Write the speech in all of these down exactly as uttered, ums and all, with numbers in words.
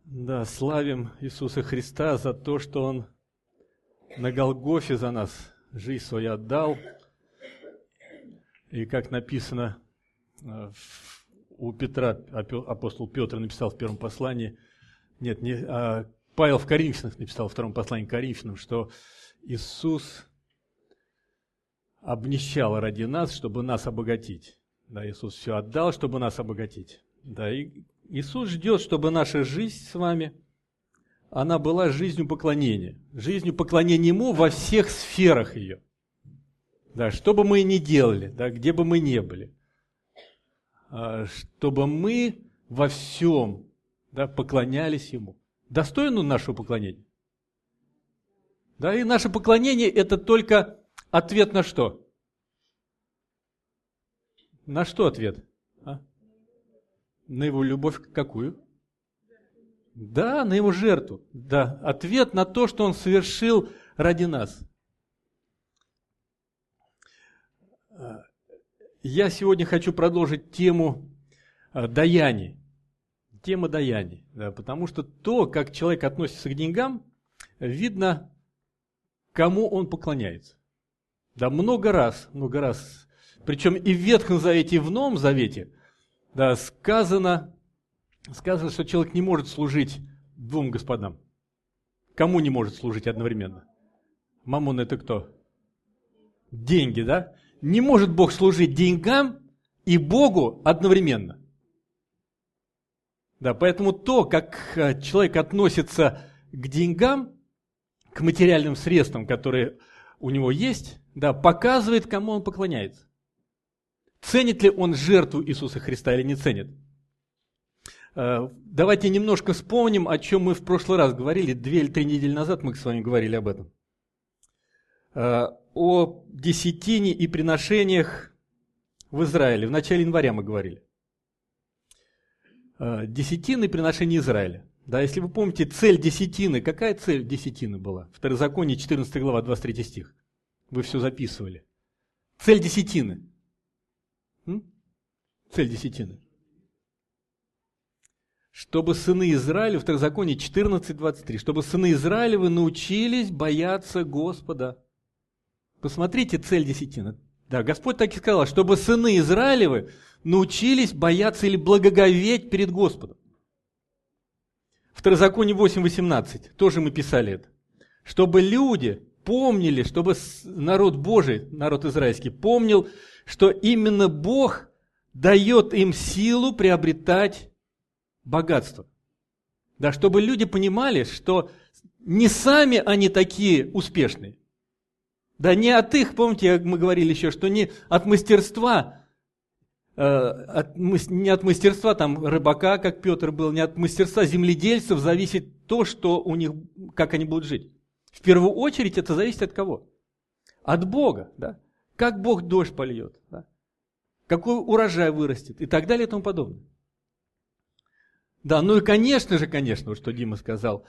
Да, славим Иисуса Христа за то, что Он на Голгофе за нас жизнь свою отдал. И как написано у Петра, апостол Петр написал в первом послании, нет, не, а Павел в Коринфянам написал во втором послании к Коринфянам, что Иисус обнищал ради нас, чтобы нас обогатить. Да, Иисус все отдал, чтобы нас обогатить. Да, и Иисус ждет, чтобы наша жизнь с вами, она была жизнью поклонения. Жизнью поклонения Ему во всех сферах ее. Да, что бы мы ни делали, да, где бы мы ни были, чтобы мы во всем, да, поклонялись Ему. Достойно нашего поклонения? Да, и наше поклонение – это только ответ на что? На что ответ? А? На Его любовь какую? Да, на Его жертву. Да, ответ на то, что Он совершил ради нас. Я сегодня хочу продолжить тему даяний. Тема даяний. Да, потому что то, как человек относится к деньгам, видно, кому он поклоняется. Да, много раз, много раз. Причем и в Ветхом Завете, и в Новом Завете, да, сказано, сказано, что человек не может служить двум господам. Кому не может служить одновременно? Мамон – это кто? Деньги, да? Не может Бог служить деньгам и Богу одновременно. Да, поэтому то, как человек относится к деньгам, к материальным средствам, которые у него есть, да, показывает, кому он поклоняется. Ценит ли он жертву Иисуса Христа или не ценит? Давайте немножко вспомним, о чем мы в прошлый раз говорили. Две или три недели назад мы с вами говорили об этом. О десятине и приношениях в Израиле. В начале января мы говорили. Десятины и приношения Израиля. Да, если вы помните, цель десятины, какая цель десятины была? Второзаконие, четырнадцатая глава, двадцать третий стих. Вы все записывали. Цель десятины. М? Цель десятины. Чтобы сыны Израиля, Второзаконие четырнадцать двадцать три, чтобы сыны Израилевы научились бояться Господа. Посмотрите цель десятины. Да, Господь так и сказал, чтобы сыны Израилевы научились бояться или благоговеть перед Господом. Второзаконие восемь восемнадцать, тоже мы писали это. Чтобы люди помнили, чтобы народ Божий, народ израильский, помнил, что именно Бог дает им силу приобретать богатство. Да, чтобы люди понимали, что не сами они такие успешные. Да, не от их, помните, мы говорили еще, что не от мастерства, э, от, не от мастерства там рыбака, как Петр был, не от мастерства земледельцев зависит то, что у них, как они будут жить. В первую очередь это зависит от кого? От Бога, да? Как Бог дождь польет, да? Какой урожай вырастет и так далее и тому подобное. Да, ну и конечно же, конечно, что Дима сказал,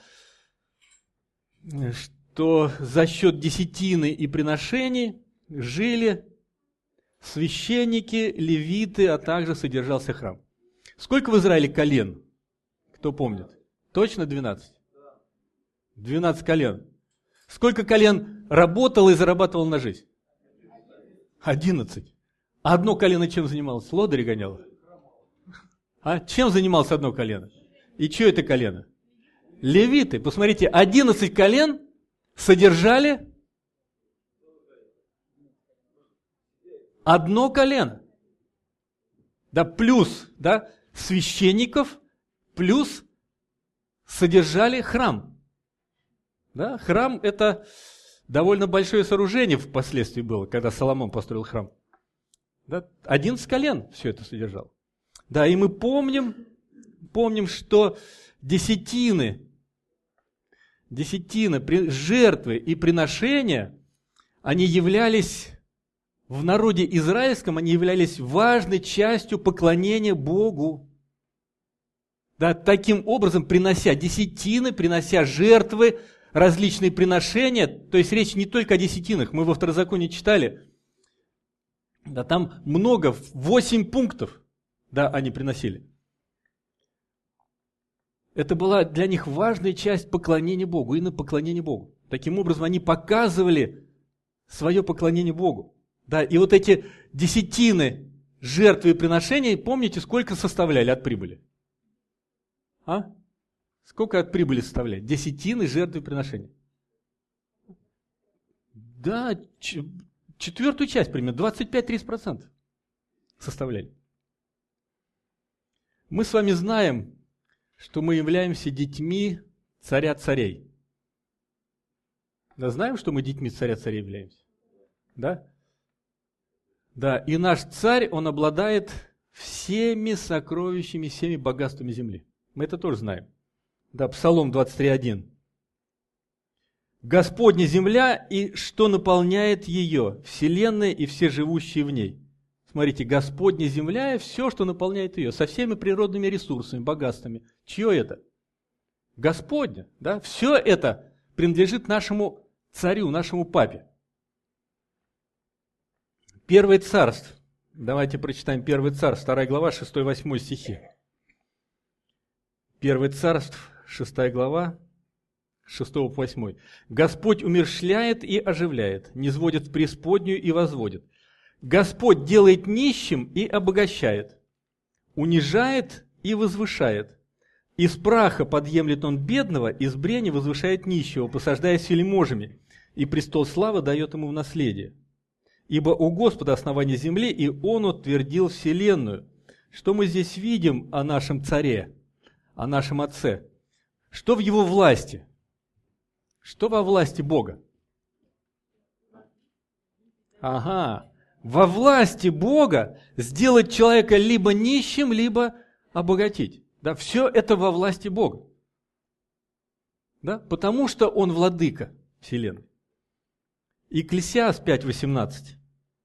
что за счет десятины и приношений жили священники, левиты, а также содержался храм. Сколько в Израиле колен? Кто помнит? Точно двенадцать? двенадцать колен. Сколько колен работало и зарабатывало на жизнь? одиннадцать. А одно колено чем занималось? Лодыри гоняло? А чем занималось одно колено? И что это колено? Левиты. Посмотрите, одиннадцать колен содержали одно колено. Да, плюс, да, священников, плюс содержали храм. Да, храм – это довольно большое сооружение впоследствии было, когда Соломон построил храм. Да, одиннадцать колен все это содержало. Да, и мы помним, помним, что десятины, десятины, жертвы и приношения, они являлись в народе израильском, они являлись важной частью поклонения Богу. Да, таким образом, принося десятины, принося жертвы, различные приношения, то есть речь не только о десятинах, мы во Второзаконии читали, да, там много, восемь пунктов, да, они приносили. Это была для них важная часть поклонения Богу, именно поклонения Богу. Таким образом, они показывали свое поклонение Богу. Да, и вот эти десятины жертвы и приношений, помните, сколько составляли от прибыли? А? Сколько от прибыли составляет? Десятины жертвы и приношений. Да, четвертую часть примерно, двадцать пять - тридцать процентов составляли. Мы с вами знаем, что мы являемся детьми царя царей. Да, знаем, что мы детьми царя царей являемся? Да? Да, и наш царь, он обладает всеми сокровищами, всеми богатствами земли. Мы это тоже знаем. Да, Псалом двадцать три один. Господня земля и что наполняет ее, вселенная и все живущие в ней. Смотрите, Господня земля и все, что наполняет ее, со всеми природными ресурсами, богатствами. Чье это? Господня, да? Все это принадлежит нашему царю, нашему папе. Первое царство. Давайте прочитаем Первое царство, вторая глава, шестой-восьмой стихи. Первое царство, шестая глава, шестого по восьмой. Господь умерщвляет и оживляет, низводит в преисподнюю и возводит. Господь делает нищим и обогащает, унижает и возвышает. Из праха подъемлет он бедного, из брени возвышает нищего, посаждаясь вельможами, и престол славы дает ему в наследие. Ибо у Господа основание земли, и Он утвердил вселенную. Что мы здесь видим о нашем царе, о нашем отце? Что в его власти? Что во власти Бога? Ага, во власти Бога сделать человека либо нищим, либо обогатить. Да, все это во власти Бога. Да, потому что Он владыка вселенной. Екклесиас пять восемнадцать.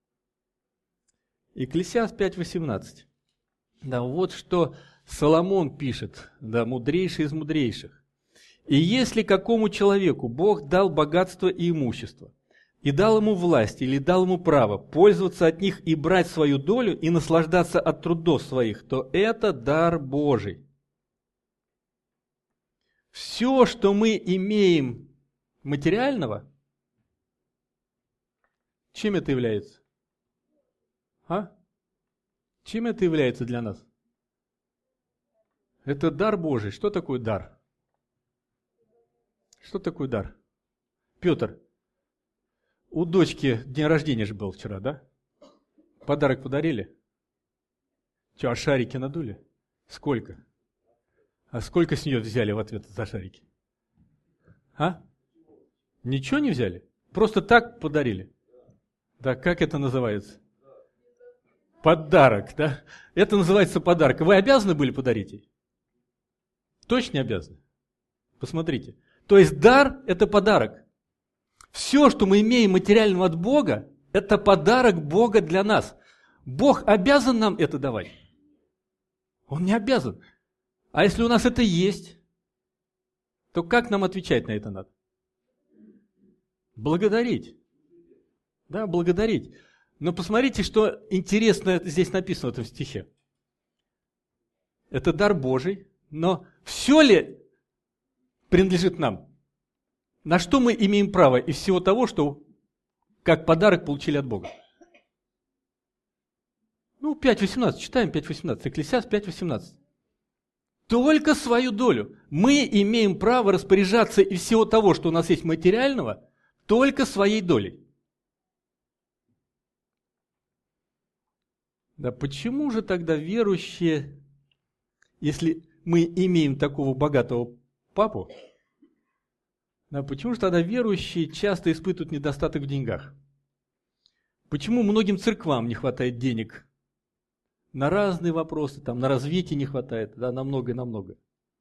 Екклесиас пять восемнадцать. Да, вот что Соломон пишет, да, мудрейший из мудрейших. «И если какому человеку Бог дал богатство и имущество, и дал ему власть или дал ему право пользоваться от них и брать свою долю и наслаждаться от трудов своих, то это дар Божий». Все, что мы имеем материального, чем это является? А? Чем это является для нас? Это дар Божий. Что такое дар? Что такое дар? Петр, у дочки день рождения же был вчера, да? Подарок подарили? Что, а шарики надули? Сколько? А сколько с нее взяли в ответ за шарики? А? Ничего не взяли? Просто так подарили? Да, как это называется? Подарок, да? Это называется подарок. Вы обязаны были подарить ей? Точно не обязаны? Посмотрите. То есть дар – это подарок. Все, что мы имеем материального от Бога, это подарок Бога для нас. Бог обязан нам это давать? Он не обязан. А если у нас это есть, то как нам отвечать на это надо? Благодарить. Да, благодарить. Но посмотрите, что интересно здесь написано в этом стихе. Это дар Божий, но все ли принадлежит нам? На что мы имеем право из всего того, что как подарок получили от Бога? Ну, пять восемнадцать, читаем пять восемнадцать, Екклесиас пять восемнадцать. Только свою долю. Мы имеем право распоряжаться из всего того, что у нас есть материального, только своей долей. Да почему же тогда верующие, если мы имеем такого богатого папу, да, почему же тогда верующие часто испытывают недостаток в деньгах? Почему многим церквам не хватает денег? На разные вопросы, там, на развитие не хватает, да, на многое, на многое.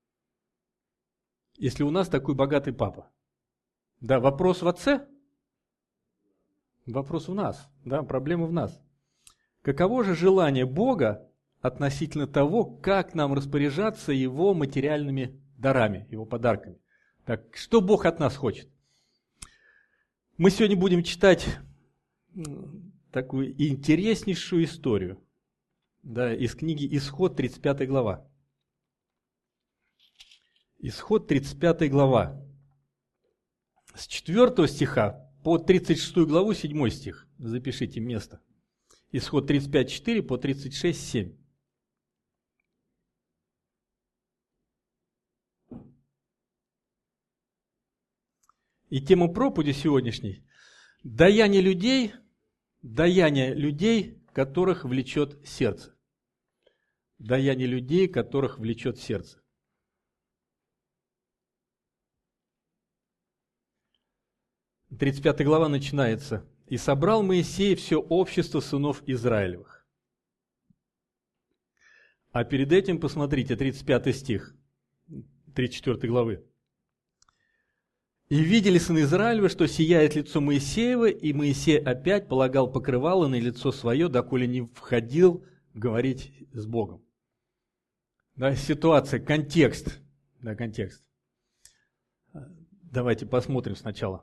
Если у нас такой богатый папа. Да, вопрос в отце? Вопрос в нас, да, проблема в нас. Каково же желание Бога относительно того, как нам распоряжаться Его материальными дарами, Его подарками? Так, что Бог от нас хочет? Мы сегодня будем читать такую интереснейшую историю, да, из книги «Исход», тридцать пятая глава. Исход тридцать пятая глава. С четвёртого стиха по тридцать шестую главу, седьмой стих. Запишите место. Исход тридцать пять четыре по тридцать шесть семь. И тема проповеди сегодняшней – даяние людей, даяние людей, которых влечет сердце. Даяние людей, которых влечет сердце. тридцать пятая глава начинается. «И собрал Моисей все общество сынов Израилевых». А перед этим посмотрите, тридцать пятый стих тридцать четвёртой главы. «И видели сыны Израилева, что сияет лицо Моисеева, и Моисей опять полагал покрывало на лицо свое, доколе не входил говорить с Богом». Да, ситуация, контекст. Да, контекст. Давайте посмотрим сначала.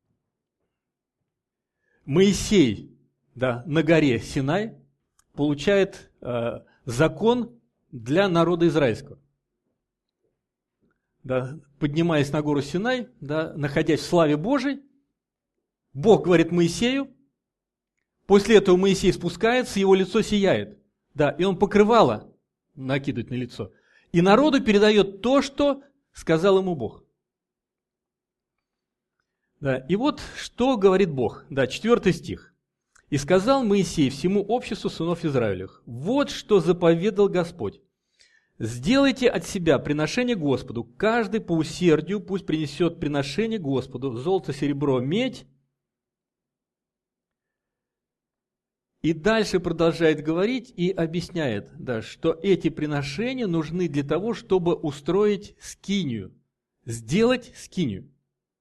Моисей, да, на горе Синай получает э, закон для народа израильского. Да, поднимаясь на гору Синай, да, находясь в славе Божией, Бог говорит Моисею, после этого Моисей спускается, его лицо сияет, да, и он покрывало накидывает на лицо. И народу передает то, что сказал ему Бог. Да, и вот что говорит Бог, да, четвёртый стих. «И сказал Моисей всему обществу сынов Израилевых: вот что заповедал Господь. Сделайте от себя приношение Господу, каждый по усердию пусть принесет приношение Господу, золото, серебро, медь». И дальше продолжает говорить и объясняет, да, что эти приношения нужны для того, чтобы устроить скинию, сделать скинию.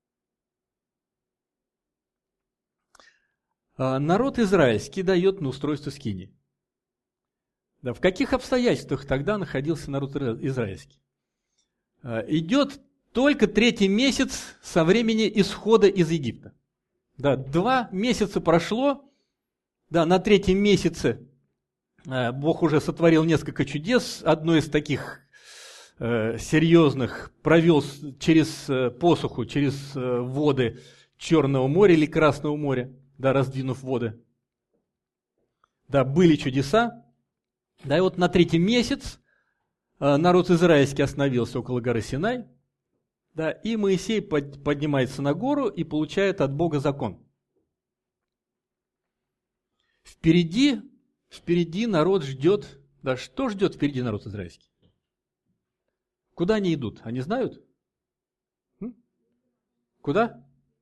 А народ израильский дает на устройство скинии. Да, в каких обстоятельствах тогда находился народ израильский? Идет только третий месяц со времени исхода из Египта. Да, два месяца прошло, да, на третьем месяце Бог уже сотворил несколько чудес. Одно из таких э, серьезных провел через посуху, через воды Черного моря или Красного моря, да, раздвинув воды. Да, были чудеса. Да, и вот на третий месяц народ израильский остановился около горы Синай, да, и Моисей под, поднимается на гору и получает от Бога закон. Впереди, впереди народ ждет, да, что ждет впереди народ израильский? Куда они идут? Они знают? М? Куда?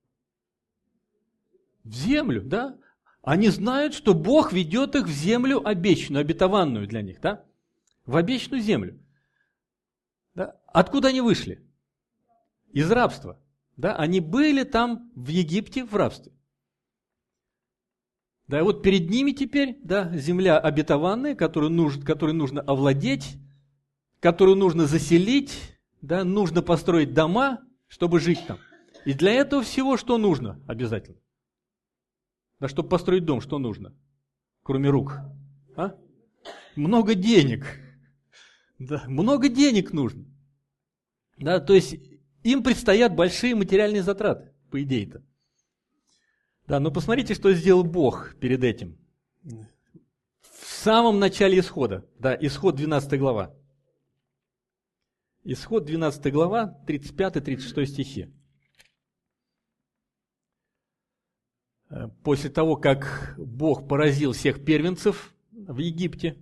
В землю, да? Они знают, что Бог ведет их в землю обещанную, обетованную для них, да? В обещанную землю. Да? Откуда они вышли? Из рабства. Да? Они были там в Египте в рабстве. Да, и вот перед ними теперь, да, земля обетованная, которую нужно, которой нужно овладеть, которую нужно заселить, да, нужно построить дома, чтобы жить там. И для этого всего что нужно обязательно? Да, чтобы построить дом, что нужно? Кроме рук. А? Много денег. Да, много денег нужно. Да, то есть им предстоят большие материальные затраты, по идее-то. Да, но посмотрите, что сделал Бог перед этим. В самом начале исхода. Да, исход двенадцатая глава. Исход двенадцатая глава, тридцать пятый тридцать шестой стихи. После того, как Бог поразил всех первенцев в Египте,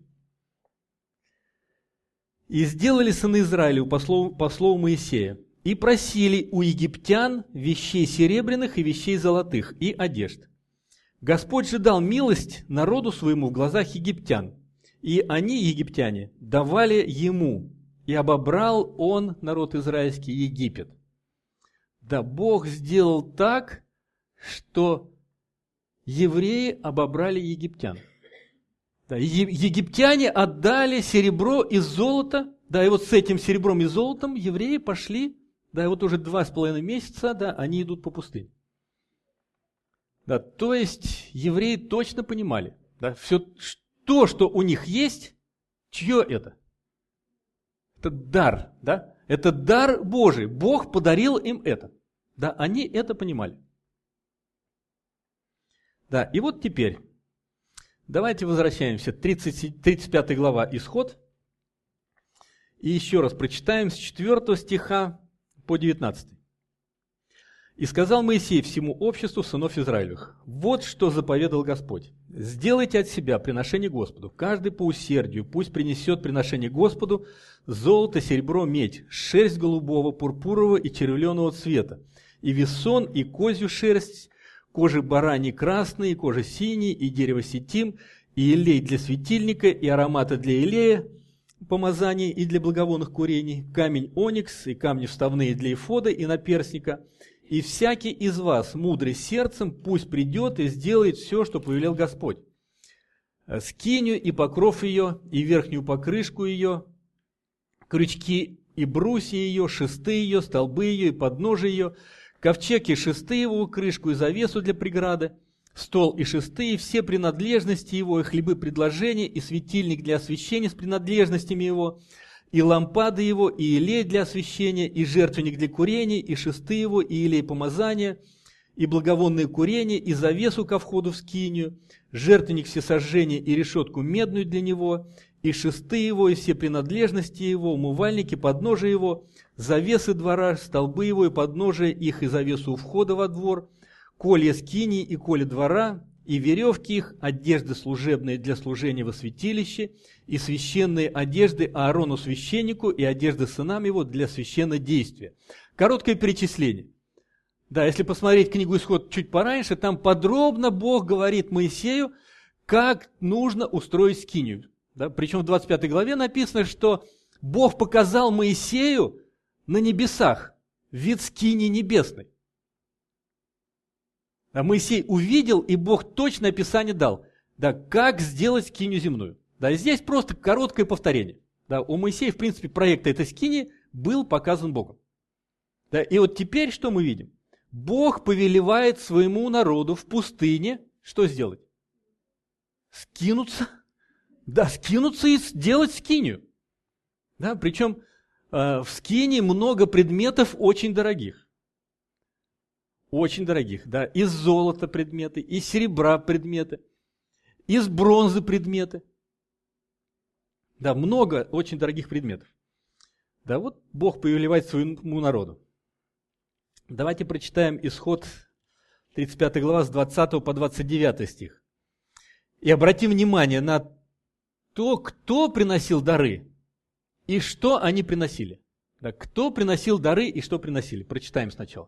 и сделали сыны Израилю по слову, по слову Моисея, и просили у египтян вещей серебряных и вещей золотых и одежд. Господь же дал милость народу своему в глазах египтян, и они, египтяне, давали ему, и обобрал он, народ израильский, Египет. Да, Бог сделал так, что евреи обобрали египтян. Да, египтяне отдали серебро и золото, да, и вот с этим серебром и золотом евреи пошли, да, и вот уже два с половиной месяца, да, они идут по пустыне. Да, то есть евреи точно понимали, да, все то, что у них есть, чье это? Это дар, да? Это дар Божий. Бог подарил им это. Да, они это понимали. Да, и вот теперь давайте возвращаемся. тридцать, тридцать пятая глава Исход. И еще раз прочитаем с четвёртого стиха по девятнадцатый. «И сказал Моисей всему обществу сынов Израилевых: вот что заповедал Господь. Сделайте от себя приношение Господу, каждый по усердию, пусть принесет приношение Господу золото, серебро, медь, шерсть голубого, пурпурового и червленого цвета, и весон, и козью шерсть, кожи бараньи красные, и кожи синие, и дерево ситим, и елей для светильника, и аромата для елея, помазания и для благовонных курений, камень оникс, и камни вставные для эфода и наперстника. И всякий из вас, мудрый сердцем, пусть придет и сделает все, что повелел Господь. Скинию и покров ее, и верхнюю покрышку ее, крючки и брусья ее, шесты ее, столбы ее и подножия ее, ковчег и шесты его, крышку и завесу для преграды, стол и шесты, и все принадлежности его, и хлебы предложения, и светильник для освящения с принадлежностями его, и лампады его, и елей для освящения, и жертвенник для курения, и шесты его, и елей помазания, и благовонные курения, и завесу ко входу в скинию, жертвенник всесожжения и решетку медную для него, и шесты его, и все принадлежности его, умывальники, подножия его, завесы двора, столбы его и подножия их, и завесу у входа во двор, колья скинии и колья двора, и веревки их, одежды служебные для служения во святилище, и священные одежды Аарону священнику, и одежды сынам его для священнодействия». Короткое перечисление. Да, если посмотреть книгу Исход чуть пораньше, там подробно Бог говорит Моисею, как нужно устроить скинию. Да, причем в двадцать пятой главе написано, что Бог показал Моисею на небесах вид скинии небесной. А Моисей увидел, и Бог точное описание дал, да, как сделать скинию земную. Да, здесь просто короткое повторение. Да, у Моисея, в принципе, проект этой скинии был показан Богом. Да, и вот теперь что мы видим? Бог повелевает своему народу в пустыне что сделать? Скинуться. Да, скинуться и сделать скинию. Да, причем э, в скинии много предметов очень дорогих. Очень дорогих, да, из золота предметы, из серебра предметы, из бронзы предметы. Да, много очень дорогих предметов. Да, вот Бог повелевает своему народу. Давайте прочитаем Исход тридцать пятая глава с двадцатого по двадцать девятый стих. И обратим внимание на то, кто приносил дары и что они приносили. Да, кто приносил дары и что приносили. Прочитаем сначала.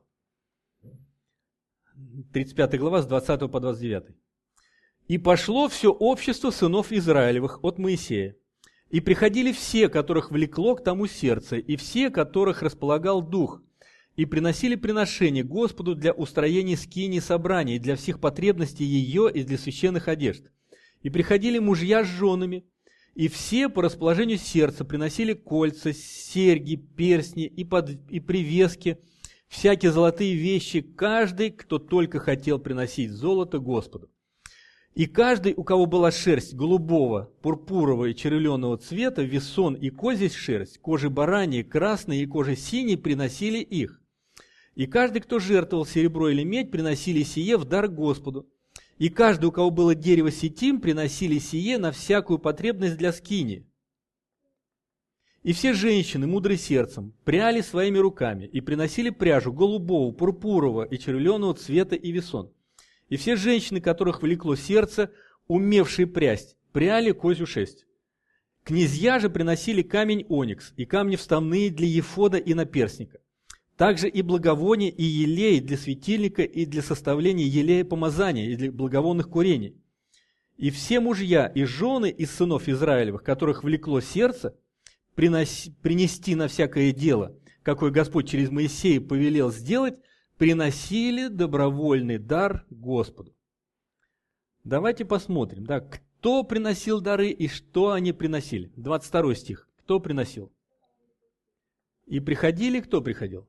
тридцать пятая глава с двадцатого по двадцать девятый. «И пошло все общество сынов Израилевых от Моисея, и приходили все, которых влекло к тому сердце, и все, которых располагал дух, и приносили приношения Господу для устроения скинии собрания, и для всех потребностей ее, и для священных одежд. И приходили мужья с женами, и все по расположению сердца приносили кольца, серьги, перстни и, под, и привески, всякие золотые вещи, каждый, кто только хотел приносить золото Господу. И каждый, у кого была шерсть голубого, пурпурового и червленого цвета, весон и козья шерсть, кожи бараньи, красные и кожи синие, приносили их. И каждый, кто жертвовал серебро или медь, приносили сие в дар Господу. И каждый, у кого было дерево ситим, приносили сие на всякую потребность для скинии. И все женщины, мудрые сердцем, пряли своими руками и приносили пряжу голубого, пурпурового и червленого цвета и весон. И все женщины, которых влекло сердце, умевшие прясть, пряли козью шерсть. Князья же приносили камень оникс и камни вставные для ефода и наперстника. Также и благовоние, и елей для светильника, и для составления елея помазания, и для благовонных курений. И все мужья и жены из сынов Израилевых, которых влекло сердце, приноси, принести на всякое дело, какое Господь через Моисея повелел сделать, приносили добровольный дар Господу. Давайте посмотрим, да, кто приносил дары и что они приносили. двадцать второй стих. Кто приносил? И приходили, кто приходил?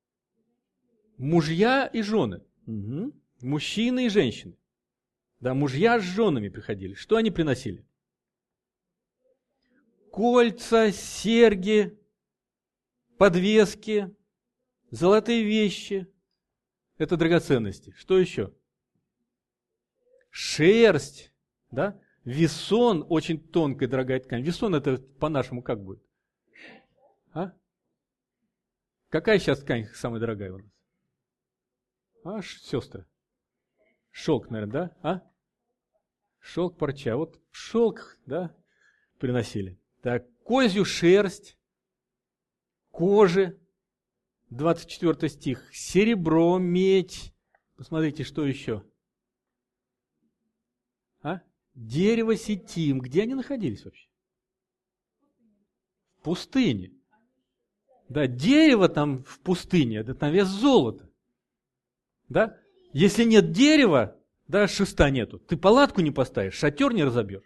Мужья и жены. Угу. Мужчины и женщины. Да, мужья с женами приходили. Что они приносили? Кольца, серьги, подвески, золотые вещи. Это драгоценности. Что еще? Шерсть, да? Весон, очень тонкая, дорогая ткань. Весон это по-нашему как будет? А? Какая сейчас ткань самая дорогая у нас? А, сестры? Шелк, наверное, да? А? Шелк, парча. Вот шелк, да, приносили. Так, козью шерсть, кожи. двадцать четвёртый стих. Серебро, медь. Посмотрите, что еще? А? Дерево ситим. Где они находились вообще? В пустыне. Да, дерево там в пустыне, это на вес золота. Да? Если нет дерева, да, шеста нету, ты палатку не поставишь, шатер не разобьешь.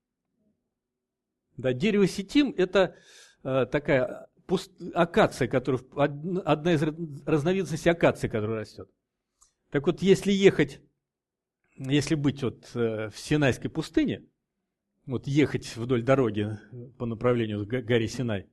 Да, дерево ситим – это э, такая пуст... акация, которая, одна из разновидностей акации, которая растет. Так вот, если ехать, если быть вот э, в Синайской пустыне, вот ехать вдоль дороги по направлению к горе Синай,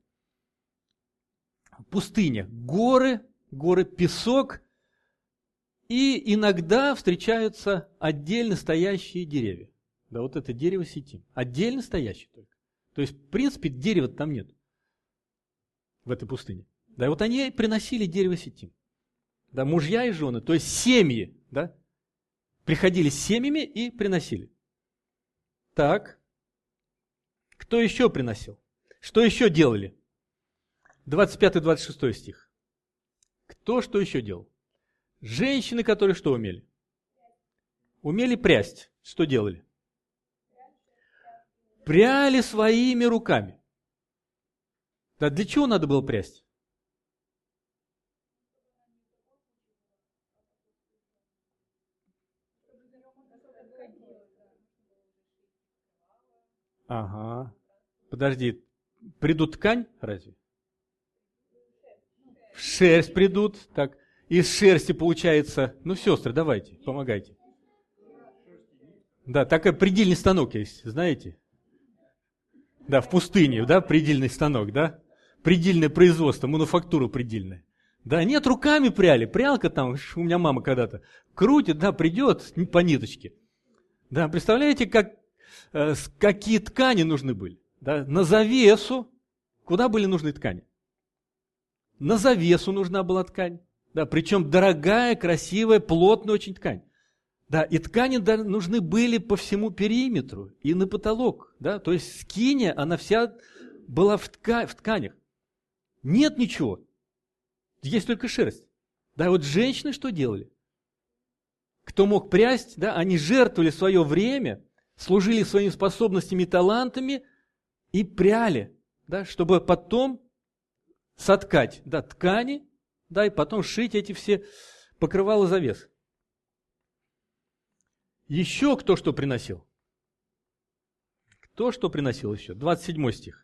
пустыня, горы, горы, песок, и иногда встречаются отдельно стоящие деревья. Да, вот это дерево ситим. Отдельно стоящие только. То есть, в принципе, дерева там нет в этой пустыне. Да, и вот они приносили дерево ситим. Да, мужья и жены, то есть семьи, да, приходили с семьями и приносили. Так, кто еще приносил? Что еще делали? двадцать пятый двадцать шестой стих. Кто что еще делал? Женщины, которые что умели? Умели прясть. Что делали? Пряли своими руками. Да для чего надо было прясть? Ага. Подожди. Придут ткань разве? В шерсть придут. Так. Из шерсти получается... Ну, сестры, давайте, помогайте. Да, такой предельный станок есть, знаете? Да, в пустыне, да, предельный станок, да? Предельное производство, мануфактура предельная. Да, нет, руками пряли, прялка там, у меня мама когда-то крутит, да, придет по ниточке. Да, представляете, как, э, какие ткани нужны были? Да, на завесу, куда были нужны ткани? На завесу нужна была ткань. Да, причем дорогая, красивая, плотная очень ткань. Да, и ткани нужны были по всему периметру и на потолок. Да, то есть скиния, она вся была в, тка- в тканях. Нет ничего. Есть только шерсть. Да, вот женщины что делали? Кто мог прясть, да, они жертвовали свое время, служили своими способностями и талантами и пряли, да, чтобы потом соткать, да, ткани, да, и потом шить эти все покрывала завес. Еще кто что приносил? Кто что приносил еще? двадцать седьмой стих.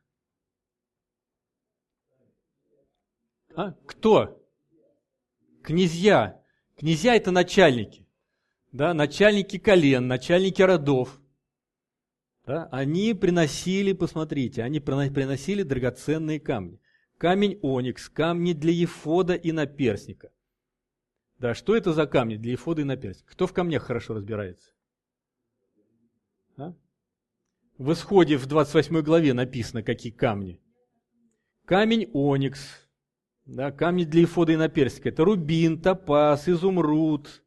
А? Кто? Князья. Князья – это начальники. Да, начальники колен, начальники родов. Да, они приносили, посмотрите, они приносили драгоценные камни. Камень оникс, камни для ефода и наперстника. Да, что это за камни для ефода и наперстника? Кто в камнях хорошо разбирается? А? В Исходе в двадцать восьмой главе написано, какие камни. Камень оникс, да, камни для ефода и наперстника. Это рубин, топаз, изумруд.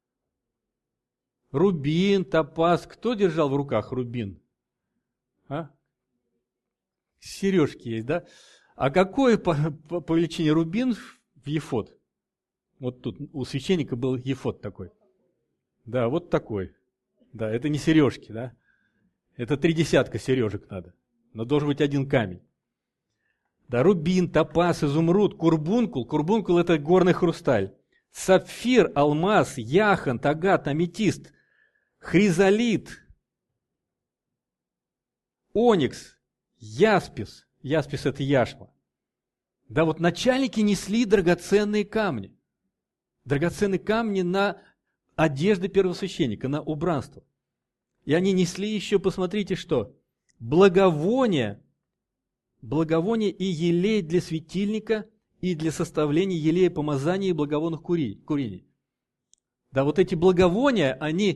Рубин, топаз. Кто держал в руках рубин? А? Сережки есть, да? А какой по, по, по величине рубин в ефод? Вот тут у священника был ефод такой. Да, вот такой. Да, это не сережки, да? Это три десятка сережек надо. Но должен быть один камень. Да, рубин, топаз, изумруд, курбункул. Курбункул – это горный хрусталь. Сапфир, алмаз, яхонт, агат, аметист, хризолит, оникс, яспис. Яспис – это яшма. Да, вот начальники несли драгоценные камни. Драгоценные камни на одежды первосвященника, на убранство. И они несли еще, посмотрите, что? Благовоние, благовоние и елей для светильника и для составления елея помазания и благовонных курений. Да, вот эти благовония, они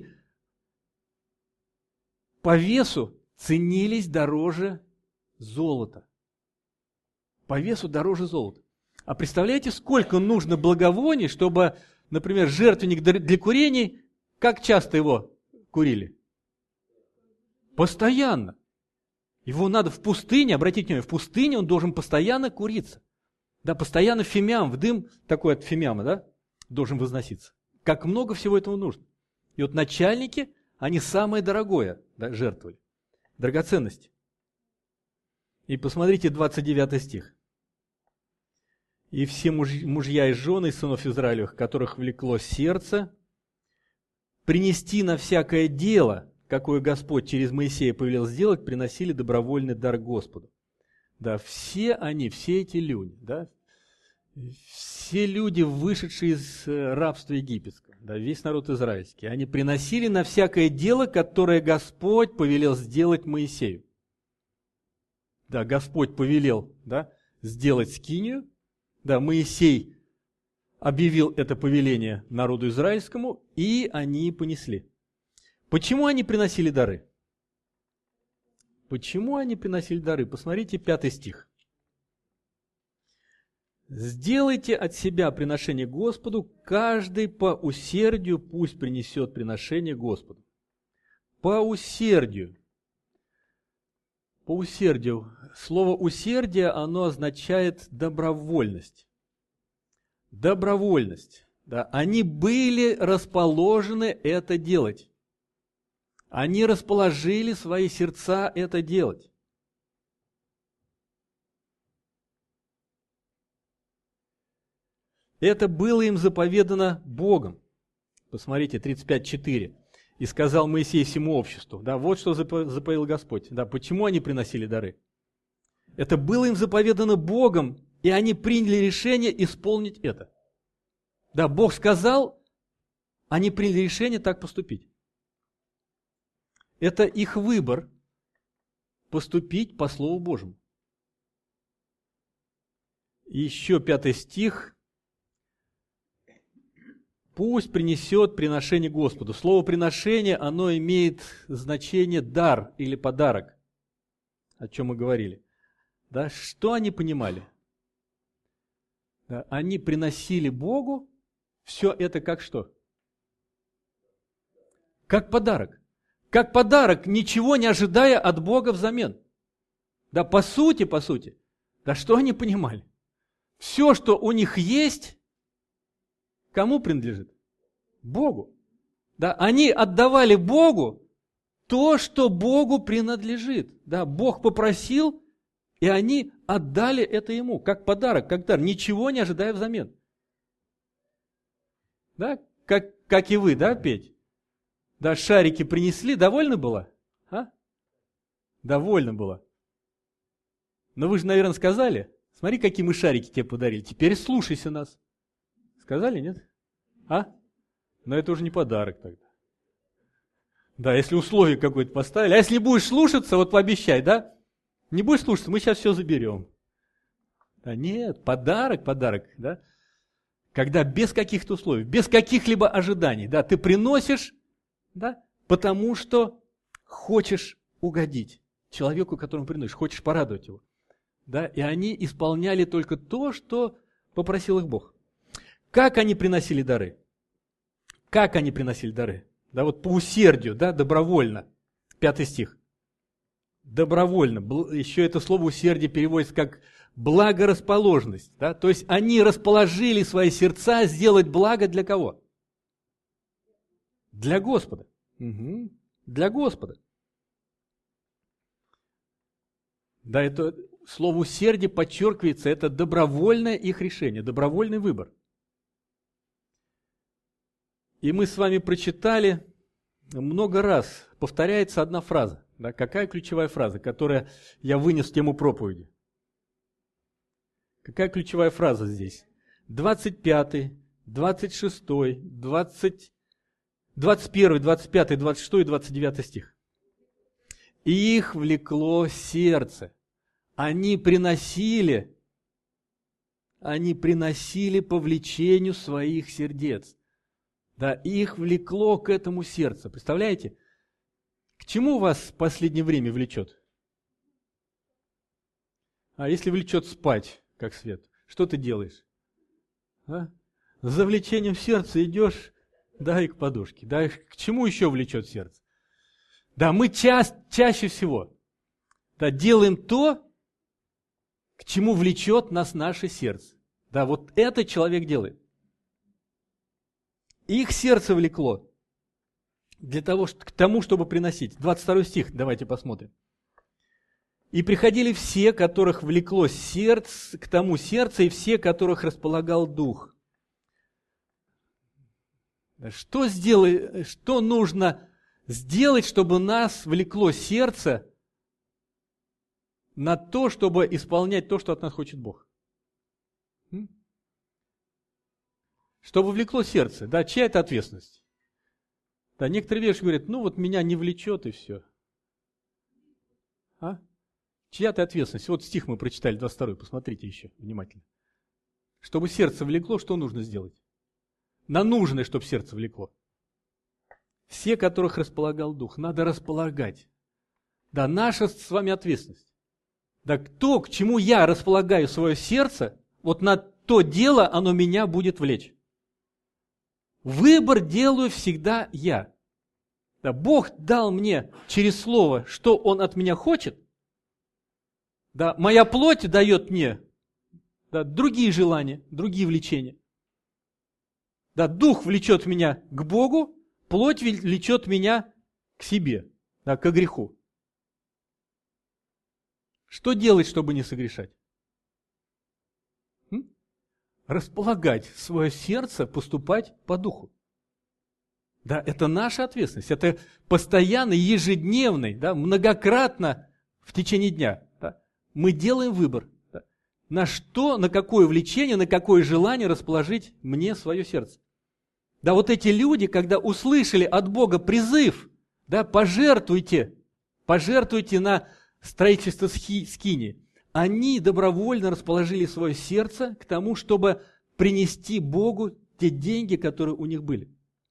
по весу ценились дороже золота. По весу дороже золота. А представляете, сколько нужно благовоний, чтобы, например, жертвенник для курений, как часто его курили? Постоянно. Его надо в пустыне, обратите внимание, в пустыне он должен постоянно куриться. Да, постоянно фимиам, в дым такой от фимиама, да, должен возноситься. Как много всего этого нужно. И вот начальники, они самое дорогое, да, жертвовали. Драгоценности. И посмотрите двадцать девятый стих. «И все муж, мужья и жены сынов Израилевых, которых влекло сердце, принести на всякое дело, какое Господь через Моисея повелел сделать, приносили добровольный дар Господу». Да, все они, все эти люди, да, все люди, вышедшие из рабства египетского, да, весь народ израильский, они приносили на всякое дело, которое Господь повелел сделать Моисею. Да, Господь повелел, да, сделать скинию, да, Моисей объявил это повеление народу израильскому, и они понесли. Почему они приносили дары? Почему они приносили дары? Посмотрите пятый стих. «Сделайте от себя приношение Господу, каждый по усердию пусть принесет приношение Господу». По усердию. По усердию. Слово «усердие», оно означает добровольность. Добровольность. Да. Они были расположены это делать. Они расположили свои сердца это делать. Это было им заповедано Богом. Посмотрите, тридцать пять четыре. «И сказал Моисей всему обществу». Да, вот что заповедал Господь. Да, почему они приносили дары? Это было им заповедано Богом, и они приняли решение исполнить это. Да, Бог сказал, они приняли решение так поступить. Это их выбор поступить по Слову Божьему. И еще пятый стих. «Пусть принесет приношение Господу». Слово «приношение», оно имеет значение «дар» или «подарок», о чем мы говорили. Да, что они понимали? Да, они приносили Богу все это как что? Как подарок. Как подарок, ничего не ожидая от Бога взамен. Да, по сути, по сути. Да, что они понимали? Все, что у них есть, кому принадлежит? Богу. Да, они отдавали Богу то, что Богу принадлежит. Да, Бог попросил, и они отдали это Ему, как подарок, как дар, ничего не ожидая взамен. Да, как, как и вы, да, Петь? Да, шарики принесли, довольна была? А? Довольна была. Но вы же, наверное, сказали, смотри, какие мы шарики тебе подарили, теперь слушайся нас. Сказали, нет? А? Но это уже не подарок тогда. Да, если условие какое-то поставили. А если не будешь слушаться, вот пообещай, да? Не будешь слушаться, мы сейчас все заберем. Да нет, подарок, подарок, да? Когда без каких-то условий, без каких-либо ожиданий, да, ты приносишь, да, потому что хочешь угодить человеку, которому приносишь, хочешь порадовать его. Да, и они исполняли только то, что попросил их Бог. Как они приносили дары? Как они приносили дары? Да, вот по усердию, да, добровольно. Пятый стих. Добровольно. Еще это слово усердие переводится как благорасположенность. Да? То есть они расположили свои сердца сделать благо для кого? Для Господа. Угу. Для Господа. Да, это слово усердие подчеркивается, это добровольное их решение, добровольный выбор. И мы с вами прочитали много раз, повторяется одна фраза. Да, какая ключевая фраза, которую я вынес в тему проповеди? Какая ключевая фраза здесь? двадцать пятый, двадцать шестой, двадцать, двадцать первый, двадцать пятый, двадцать шестой и двадцать девятый стих. Их влекло сердце. Они приносили они приносили по влечению своих сердец. Да, их влекло к этому сердце. Представляете? К чему вас в последнее время влечет? А если влечет спать, как Свет, что ты делаешь? А? За влечением сердца идешь, да, и к подушке. Да, к чему еще влечет сердце? Да, мы ча- чаще всего да, делаем то, к чему влечет нас наше сердце. Да, вот это человек делает. Их сердце влекло для того, к тому, чтобы приносить. двадцать второй стих, давайте посмотрим. «И приходили все, которых влекло сердце, к тому сердце, и все, которых располагал дух». Что, сделай, что нужно сделать, чтобы нас влекло сердце на то, чтобы исполнять то, что от нас хочет Бог? М? Чтобы влекло сердце, да, чья это ответственность? Да, некоторые вещи говорят, ну вот меня не влечет и все. А? Чья-то ответственность. Вот стих мы прочитали, двадцать второй, посмотрите еще внимательно. Чтобы сердце влекло, что нужно сделать? На нужное, чтобы сердце влекло. Все, которых располагал Дух, надо располагать. Да, наша с вами ответственность. Да, то, к чему я располагаю свое сердце, вот на то дело оно меня будет влечь. Выбор делаю всегда я. Да, Бог дал мне через Слово, что Он от меня хочет. Да, моя плоть дает мне да, другие желания, другие влечения. Да, Дух влечет меня к Богу, плоть влечет меня к себе, да, к греху. Что делать, чтобы не согрешать? М? Располагать свое сердце, поступать по Духу. Да, это наша ответственность, это постоянный, ежедневный, да, многократно в течение дня. Да, мы делаем выбор, да, на что, на какое влечение, на какое желание расположить мне свое сердце. Да, вот эти люди, когда услышали от Бога призыв, да, пожертвуйте, пожертвуйте на строительство скинии, они добровольно расположили свое сердце к тому, чтобы принести Богу те деньги, которые у них были.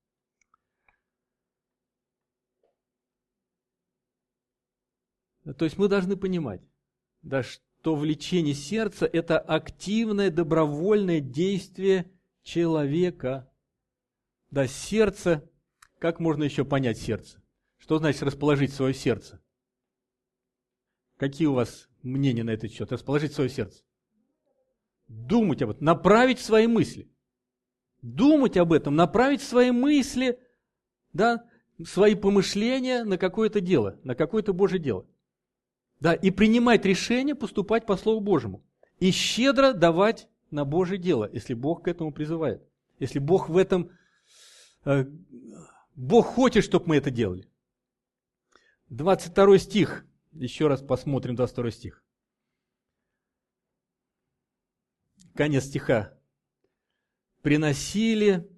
То есть мы должны понимать, да, что влечение сердца – это активное добровольное действие человека. Да, сердце, как можно еще понять сердце? Что значит расположить свое сердце? Какие у вас мнения на этот счет? Расположить свое сердце. Думать об этом, направить свои мысли. Думать об этом, направить свои мысли, да, свои помышления на какое-то дело, на какое-то Божье дело. Да, и принимать решение поступать по Слову Божьему. И щедро давать на Божье дело, если Бог к этому призывает. Если Бог в этом... Э, Бог хочет, чтобы мы это делали. двадцать второй стих. Еще раз посмотрим двадцать второй стих. Конец стиха. Приносили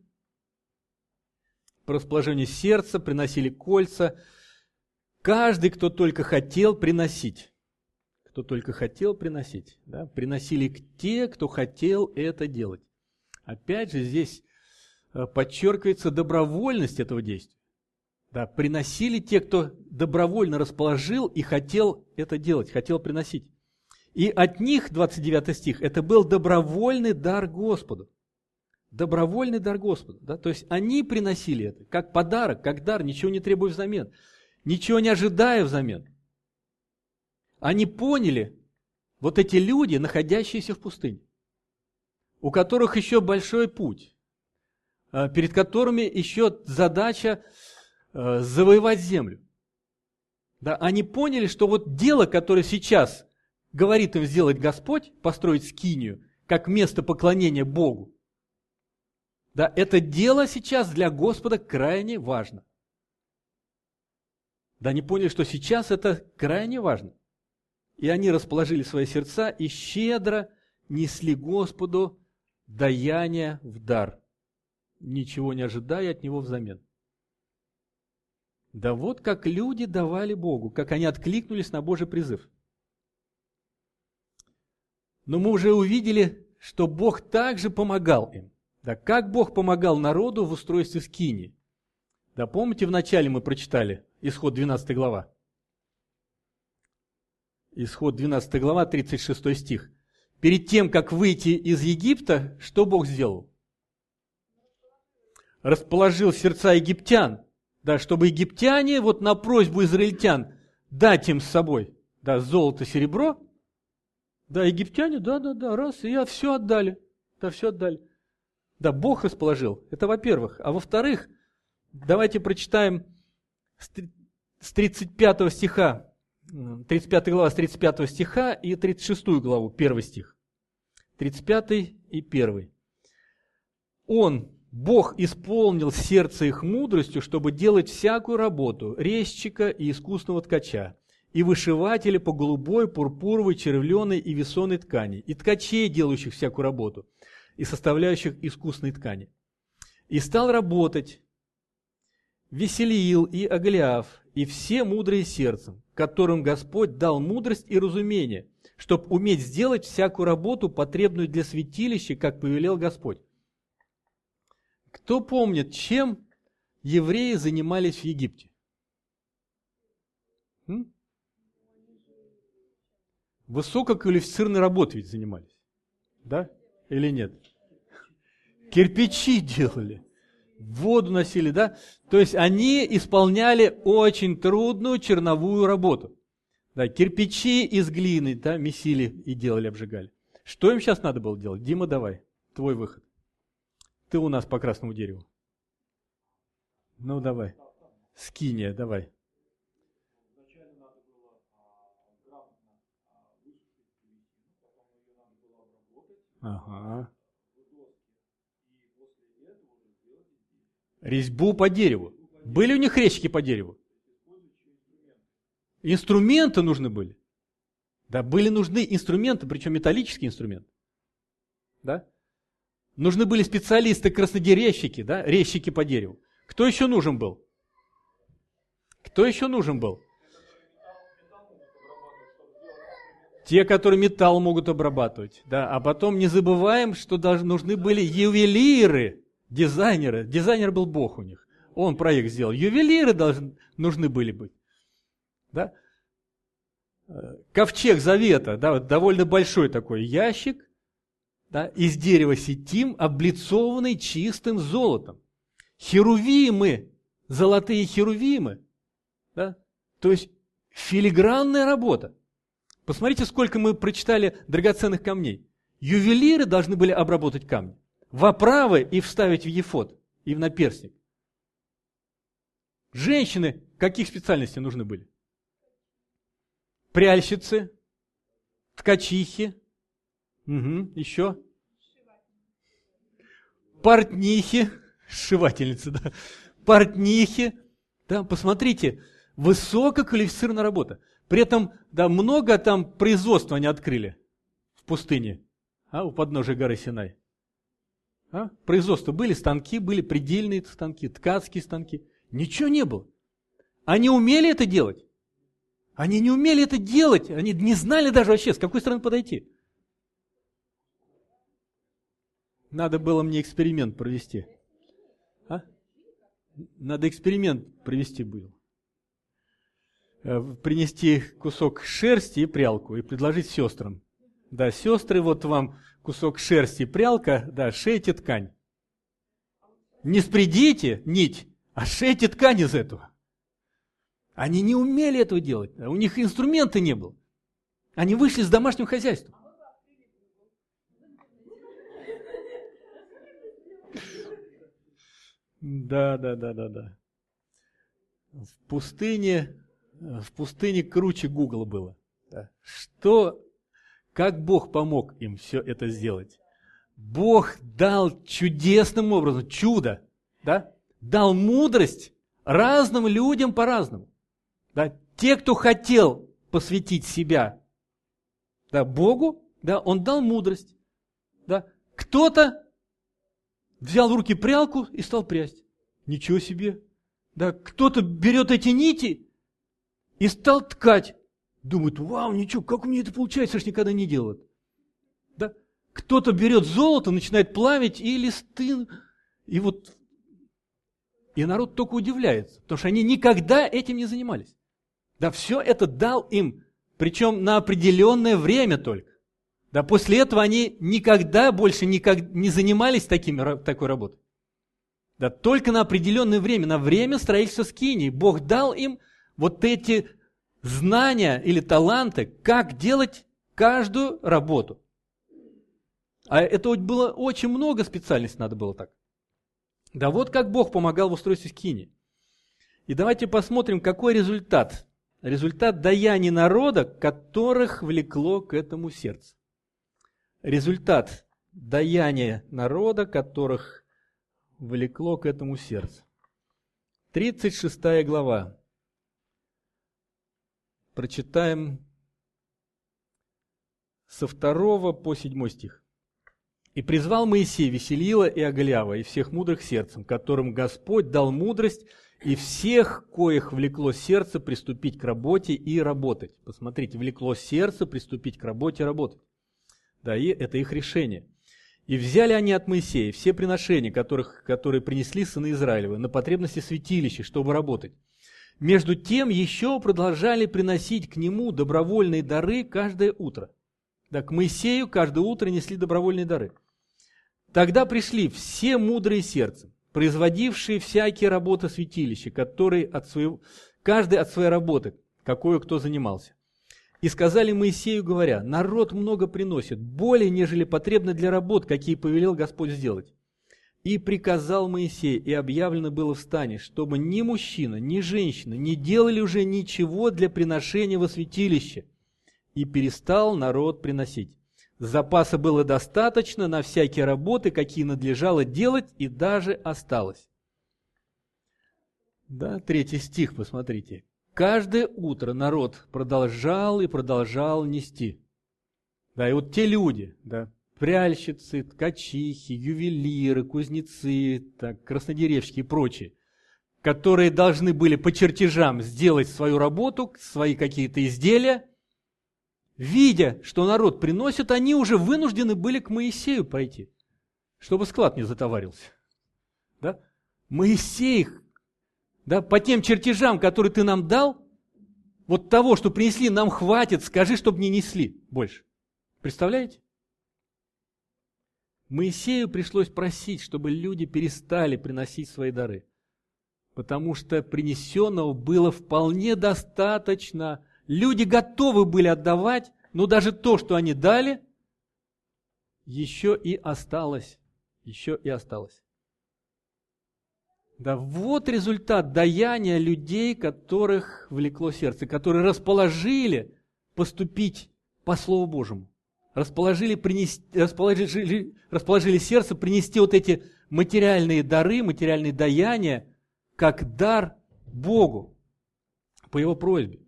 по расположению сердца, приносили кольца. Каждый, кто только хотел приносить. Кто только хотел приносить. Да? Приносили те, кто хотел это делать. Опять же, здесь подчеркивается добровольность этого действия. Да? Приносили те, кто добровольно расположил и хотел это делать, хотел приносить. И от них, двадцать девятый стих, это был добровольный дар Господу. Добровольный дар Господу. Да? То есть они приносили это как подарок, как дар, ничего не требуя взамен. Ничего не ожидая взамен. Они поняли, вот эти люди, находящиеся в пустыне, у которых еще большой путь, перед которыми еще задача завоевать землю. Да, они поняли, что вот дело, которое сейчас говорит им сделать Господь, построить скинию, как место поклонения Богу, да, это дело сейчас для Господа крайне важно. Да, они поняли, что сейчас это крайне важно. И они расположили свои сердца и щедро несли Господу даяние в дар, ничего не ожидая от Него взамен. Да вот как люди давали Богу, как они откликнулись на Божий призыв. Но мы уже увидели, что Бог также помогал им. Да, как Бог помогал народу в устройстве скинии? Да, помните, вначале мы прочитали Исход двенадцатая глава? Исход двенадцатая глава, тридцать шестой стих. Перед тем, как выйти из Египта, что Бог сделал? Расположил сердца египтян, да, чтобы египтяне вот на просьбу израильтян дать им с собой, да, золото, серебро, да, египтяне, да, да, да, раз, и все отдали, да, все отдали. Да, Бог расположил, это во-первых. А во-вторых, давайте прочитаем с тридцать пятого стиха, тридцать пятая глава с тридцать пятого стиха и тридцать шестую главу, первый стих. тридцать пятый и первый. Он, Бог, исполнил сердце их мудростью, чтобы делать всякую работу резчика и искусного ткача, и вышивателя по голубой, пурпуровой, червленой и весонной ткани, и ткачей, делающих всякую работу, и составляющих искусной ткани. И стал работать Веселиил и Аголиаф, и все мудрые сердцем, которым Господь дал мудрость и разумение, чтобы уметь сделать всякую работу, потребную для святилища, как повелел Господь. Кто помнит, чем евреи занимались в Египте? М? Высококвалифицированной работой ведь занимались. Да? Или нет? Кирпичи делали, воду носили, да? То есть они исполняли очень трудную черновую работу. Да, кирпичи из глины, да, месили и делали, обжигали. Что им сейчас надо было делать? Дима, давай, твой выход. Ты у нас по красному дереву. Ну, давай. Скиния, давай. Ага. Резьбу по дереву. Были у них резчики по дереву? Инструменты нужны были. Да, были нужны инструменты, причем металлические инструменты. Да? Нужны были специалисты-краснодеревщики, да, резчики по дереву. Кто еще нужен был? Кто еще нужен был? Те, которые металл могут обрабатывать. Да, а потом не забываем, что даже нужны были ювелиры, дизайнеры. Дизайнер был Бог у них. Он проект сделал. Ювелиры должны, нужны были быть. Да? Ковчег Завета, да, вот довольно большой такой ящик, да, из дерева ситим, облицованный чистым золотом. Херувимы, золотые херувимы, да, то есть филигранная работа. Посмотрите, сколько мы прочитали драгоценных камней. Ювелиры должны были обработать камни в оправы и вставить в ефод, и в наперстник. Женщины каких специальностей нужны были? Пряльщицы, ткачихи, угу, еще портнихи, сшивательницы, да, портнихи, да, посмотрите, высококвалифицированная работа. При этом, да, много там производства они открыли в пустыне, а, у подножия горы Синай. А? Производства были, станки были, предельные станки, ткацкие станки. Ничего не было. Они умели это делать? Они не умели это делать, они не знали даже вообще, с какой стороны подойти. Надо было мне эксперимент провести. А? Надо эксперимент провести был. Принести кусок шерсти и прялку и предложить сестрам. Да, сестры, вот вам кусок шерсти и прялка, да, шейте ткань. Не спредите нить, а шейте ткань из этого. Они не умели этого делать, у них инструмента не было. Они вышли с домашним хозяйством. Да, да, да, да, да. В пустыне, в пустыне круче Гугла было. Да. Что, как Бог помог им все это сделать? Бог дал чудесным образом, чудо, да? Дал мудрость разным людям по-разному. Да? Те, кто хотел посвятить себя, да, Богу, да, Он дал мудрость. Да? Кто-то взял в руки прялку и стал прясть. Ничего себе. Да, кто-то берет эти нити и стал ткать. Думает, вау, ничего, как у меня это получается, я ж никогда не делал. Да? кто-то берет золото, начинает плавить и листы, и вот, и народ только удивляется, потому что они никогда этим не занимались. Да, все это дал им, причем на определенное время только. Да, после этого они никогда больше никак, не занимались такими, такой работой. Да, только на определенное время, на время строительства скинии. Бог дал им вот эти знания или таланты, как делать каждую работу. А это было очень много специальностей, надо было так. Да вот как Бог помогал в устройстве скинии. И давайте посмотрим, какой результат. Результат даяний народа, которых влекло к этому сердце. Результат даяния народа, которых влекло к этому сердце. тридцать шестая глава. Прочитаем со второго по седьмой стих. «И призвал Моисей Веселила и Оголява, и всех мудрых сердцем, которым Господь дал мудрость, и всех, коих влекло сердце приступить к работе и работать». Посмотрите, влекло сердце приступить к работе и работать. Да, и это их решение. «И взяли они от Моисея все приношения, которых, которые принесли сыны Израилевы, на потребности святилища, чтобы работать. Между тем еще продолжали приносить к нему добровольные дары каждое утро». Да, к Моисею каждое утро несли добровольные дары. «Тогда пришли все мудрые сердцем, производившие всякие работы святилища, которые от своего, каждый от своей работы, какую кто занимался. И сказали Моисею, говоря: народ много приносит, более, нежели потребно для работ, какие повелел Господь сделать. И приказал Моисей, и объявлено было в стане, чтобы ни мужчина, ни женщина не делали уже ничего для приношения во святилище. И перестал народ приносить. Запаса было достаточно на всякие работы, какие надлежало делать, и даже осталось». Да, третий стих, посмотрите. «Каждое утро народ продолжал и продолжал нести». Да, и вот те люди, да, пряльщицы, ткачихи, ювелиры, кузнецы, так, краснодеревщики и прочие, которые должны были по чертежам сделать свою работу, свои какие-то изделия, видя, что народ приносит, они уже вынуждены были к Моисею пойти, чтобы склад не затоварился. Да? Моисей, да, по тем чертежам, которые ты нам дал, вот того, что принесли, нам хватит, скажи, чтобы не несли больше. Представляете? Моисею пришлось просить, чтобы люди перестали приносить свои дары, потому что принесенного было вполне достаточно. Люди готовы были отдавать, но даже то, что они дали, еще и осталось. Еще и осталось. Да, вот результат даяния людей, которых влекло сердце, которые расположили поступить по Слову Божьему. Расположили, принести, расположили, расположили сердце принести вот эти материальные дары, материальные даяния, как дар Богу по Его просьбе.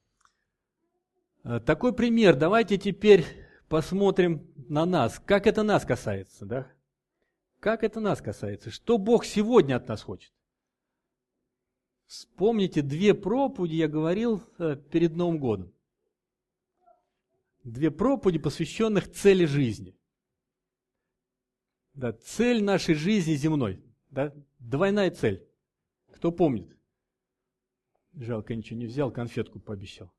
Такой пример. Давайте теперь посмотрим на нас. Как это нас касается, да? Как это нас касается? Что Бог сегодня от нас хочет? Вспомните, две проповеди я говорил перед Новым годом. Две проповеди, посвященных цели жизни. Да, цель нашей жизни земной. Да? Двойная цель. Кто помнит? Жалко, ничего не взял, конфетку пообещал.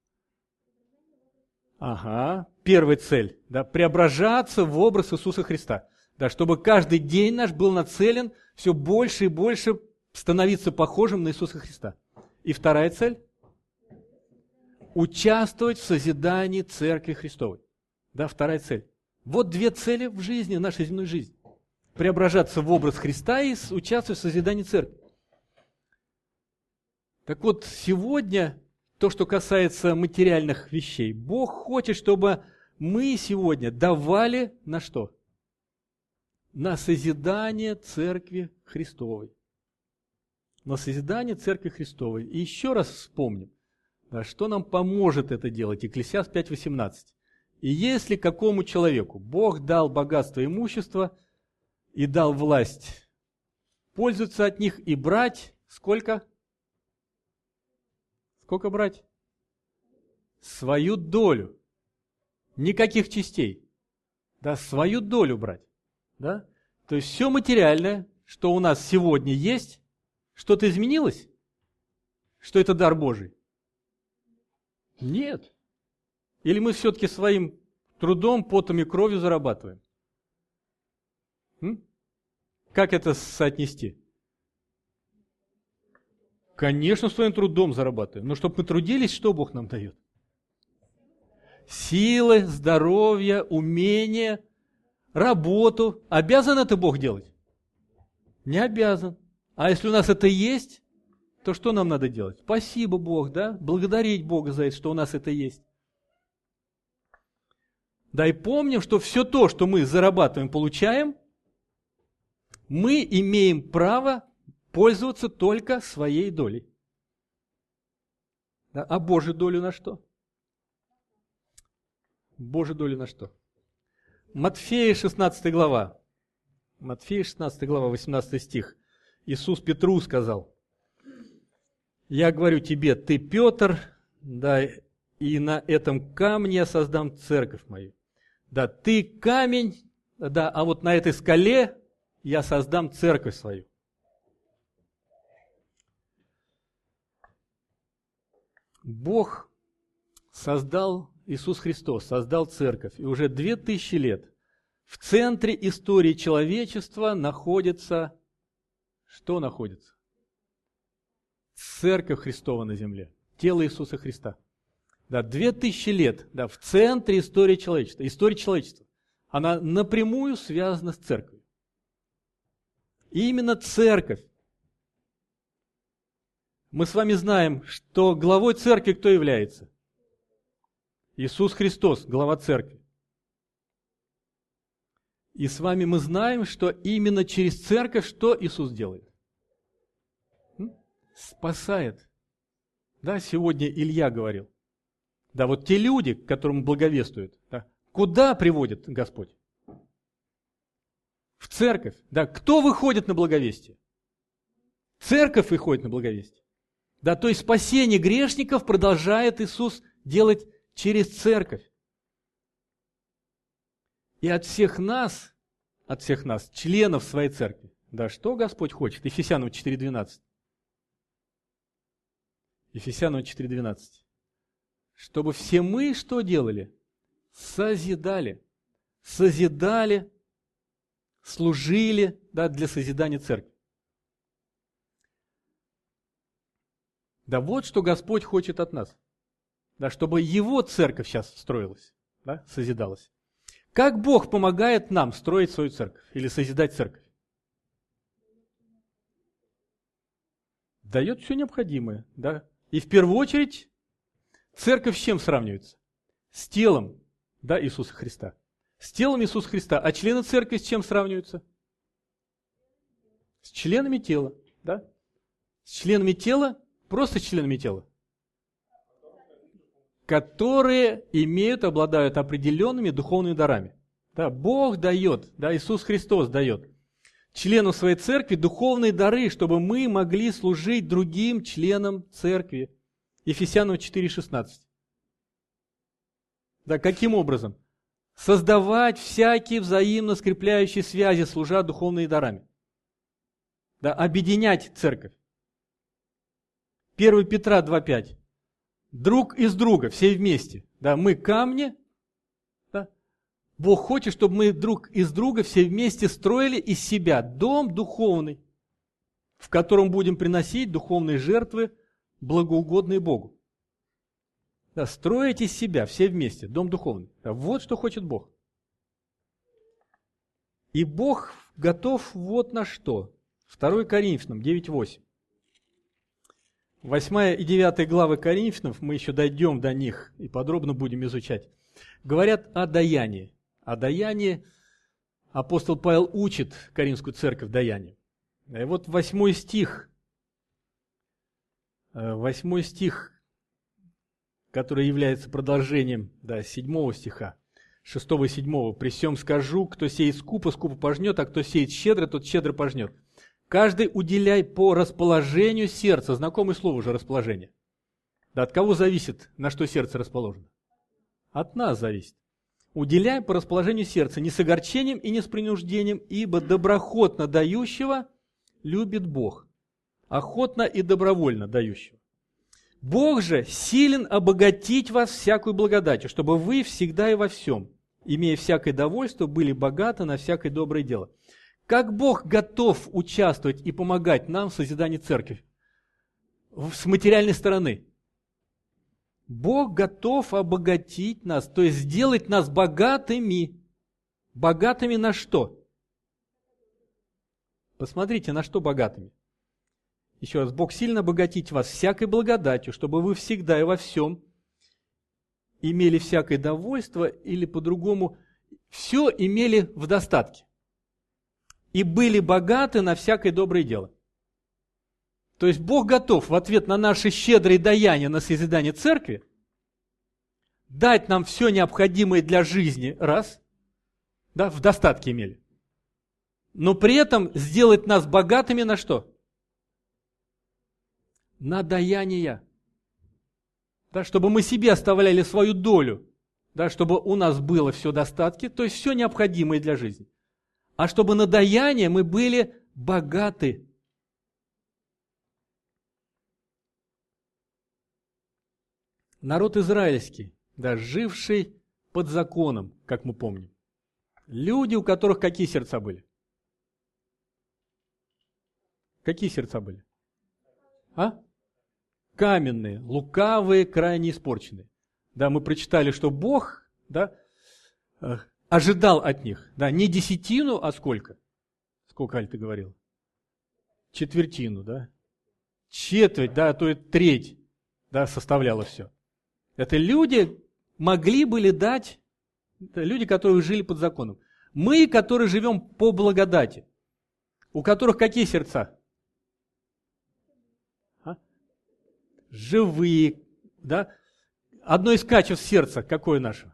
Ага, первая цель, да, преображаться в образ Иисуса Христа, да, чтобы каждый день наш был нацелен все больше и больше становиться похожим на Иисуса Христа. И вторая цель – участвовать в созидании Церкви Христовой. Да, вторая цель. Вот две цели в жизни, в нашей земной жизни. Преображаться в образ Христа и участвовать в созидании Церкви. Так вот, сегодня... То, что касается материальных вещей. Бог хочет, чтобы мы сегодня давали на что? На созидание Церкви Христовой. На созидание Церкви Христовой. И еще раз вспомним, да, что нам поможет это делать. Екклесиаст пять восемнадцать. «И если какому человеку Бог дал богатство и имущество и дал власть пользоваться от них и брать, сколько? Сколько брать? Свою долю. Никаких частей. да, свою долю брать. Да? То есть все материальное, что у нас сегодня есть, что-то изменилось? Что это дар Божий? Нет. Или мы все-таки своим трудом, потом и кровью зарабатываем? М? Как это соотнести? Конечно, своим трудом зарабатываем. Но чтобы мы трудились, что Бог нам дает? Силы, здоровье, умение, работу. Обязан это Бог делать? Не обязан. А если у нас это есть, то что нам надо делать? Спасибо, Бог, да? Благодарить Бога за это, что у нас это есть. Да, и помним, что все то, что мы зарабатываем, получаем, мы имеем право пользоваться только своей долей. Да? А Божью долю на что? Божью долю на что? Матфея шестнадцатая глава. Матфея шестнадцатая глава, восемнадцатый стих. Иисус Петру сказал: «Я говорю тебе, ты Петр, да, и на этом камне я создам церковь мою». Да, ты камень, да, а вот на этой скале я создам церковь свою. Бог создал, Иисус Христос создал церковь, и уже две тысячи лет в центре истории человечества находится, что находится? Церковь Христова на земле, тело Иисуса Христа. Да, две тысячи лет, да, в центре истории человечества. История человечества, она напрямую связана с церковью. И именно церковь. Мы с вами знаем, что главой церкви кто является? Иисус Христос, глава церкви. И с вами мы знаем, что именно через церковь что Иисус делает? Спасает. Да, сегодня Илья говорил. Да, вот те люди, которым благовествуют, да, куда приводит Господь? В церковь. Да, кто выходит на благовестие? Церковь выходит на благовестие. Да, то есть спасение грешников продолжает Иисус делать через церковь. И от всех нас, от всех нас, членов своей церкви, да, что Господь хочет? Ефесянам четыре двенадцать. Ефесянам четыре двенадцать. Чтобы все мы что делали? Созидали. Созидали, служили, да, для созидания церкви. Да вот что Господь хочет от нас. Да, чтобы Его церковь сейчас строилась, да, созидалась. Как Бог помогает нам строить свою церковь или созидать церковь? Дает все необходимое, да. И в первую очередь церковь с чем сравнивается? С телом, да, Иисуса Христа. С телом Иисуса Христа. А члены церкви с чем сравниваются? С членами тела, да? С членами тела, просто с членами тела, которые имеют, обладают определенными духовными дарами. Да, Бог дает, да, Иисус Христос дает члену своей церкви духовные дары, чтобы мы могли служить другим членам церкви. Ефесянам четыре шестнадцать. Да, каким образом? Создавать всякие взаимно скрепляющие связи, служа духовными дарами. Да, объединять церковь. первое Петра два пять. Друг из друга, все вместе. Да, мы камни. Да. Бог хочет, чтобы мы друг из друга все вместе строили из себя дом духовный, в котором будем приносить духовные жертвы, благоугодные Богу. Да, строить из себя все вместе дом духовный. Да, вот что хочет Бог. И Бог готов вот на что. второе Коринфянам девять восемь. восьмая и девятая главы Коринфянам, мы еще дойдем до них и подробно будем изучать, говорят о даянии. О даянии апостол Павел учит Коринфскую церковь даянию. И вот восьмой стих, восьмой стих, который является продолжением, да, седьмого стиха, шестого и седьмого. «При сем скажу, кто сеет скупо, скупо пожнет, а кто сеет щедро, тот щедро пожнет. Каждый уделяй по расположению сердца». Знакомое слово уже расположение. Да, от кого зависит, на что сердце расположено? От нас зависит. уделяй по расположению сердца, не с огорчением и не с принуждением, ибо доброхотно дающего любит Бог, охотно и добровольно дающего. Бог же силен обогатить вас всякую благодатью, чтобы вы всегда и во всем, имея всякое довольство, были богаты на всякое доброе дело. Как Бог готов участвовать и помогать нам в созидании церкви с материальной стороны? Бог готов обогатить нас, то есть сделать нас богатыми. Богатыми на что? Посмотрите, на что богатыми. Еще раз, Бог сильно обогатить вас всякой благодатью, чтобы вы всегда и во всем имели всякое довольство, или по-другому, все имели в достатке. И были богаты на всякое доброе дело. То есть Бог готов в ответ на наши щедрые даяния на созидание церкви дать нам все необходимое для жизни, раз, да, в достатке имели. Но при этом сделать нас богатыми на что? На даяния. Да, чтобы мы себе оставляли свою долю, да, чтобы у нас было все в достатке, то есть все необходимое для жизни. А чтобы на даяние мы были богаты. Народ израильский, да, живший под законом, как мы помним. Люди, у которых какие сердца были? Какие сердца были? А? Каменные, лукавые, крайне испорченные. Да, мы прочитали, что Бог, да, ожидал от них, да, не десятину, а сколько? Сколько, Аль, ты говорил? Четвертину, да? Четверть, да, а то и треть, да, составляло все. Это люди могли были дать, это люди, которые жили под законом. Мы, которые живем по благодати, у которых какие сердца? А? Живые, да? Одно из качеств сердца, какое наше?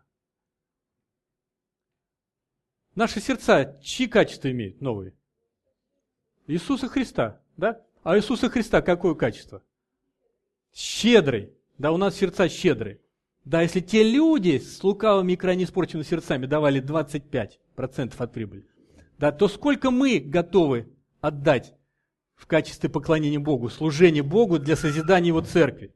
Наши сердца, чьи качества имеют новые? Иисуса Христа, да? А Иисуса Христа какое качество? Щедрый. Да, у нас сердца щедрые. Да, если те люди с лукавыми и крайне испорченными сердцами давали двадцать пять процентов от прибыли, да, то сколько мы готовы отдать в качестве поклонения Богу, служения Богу для созидания Его церкви?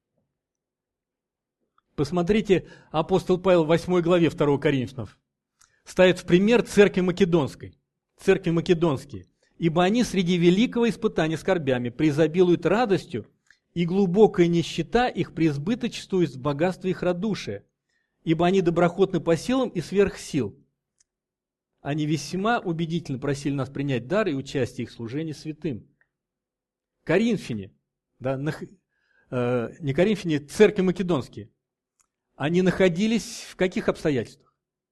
Посмотрите, апостол Павел в восьмой главе второго Коринфянам ставит в пример церкви Македонской. Церкви Македонские. «Ибо они среди великого испытания скорбями преизобилуют радостью, и глубокая нищета их преизбыточествует в богатстве их радушия, ибо они доброхотны по силам и сверх сил. Они весьма убедительно просили нас принять дар и участие их в служении святым». Коринфяне, да, на, э, не Коринфяне, церкви Македонские, они находились в каких обстоятельствах?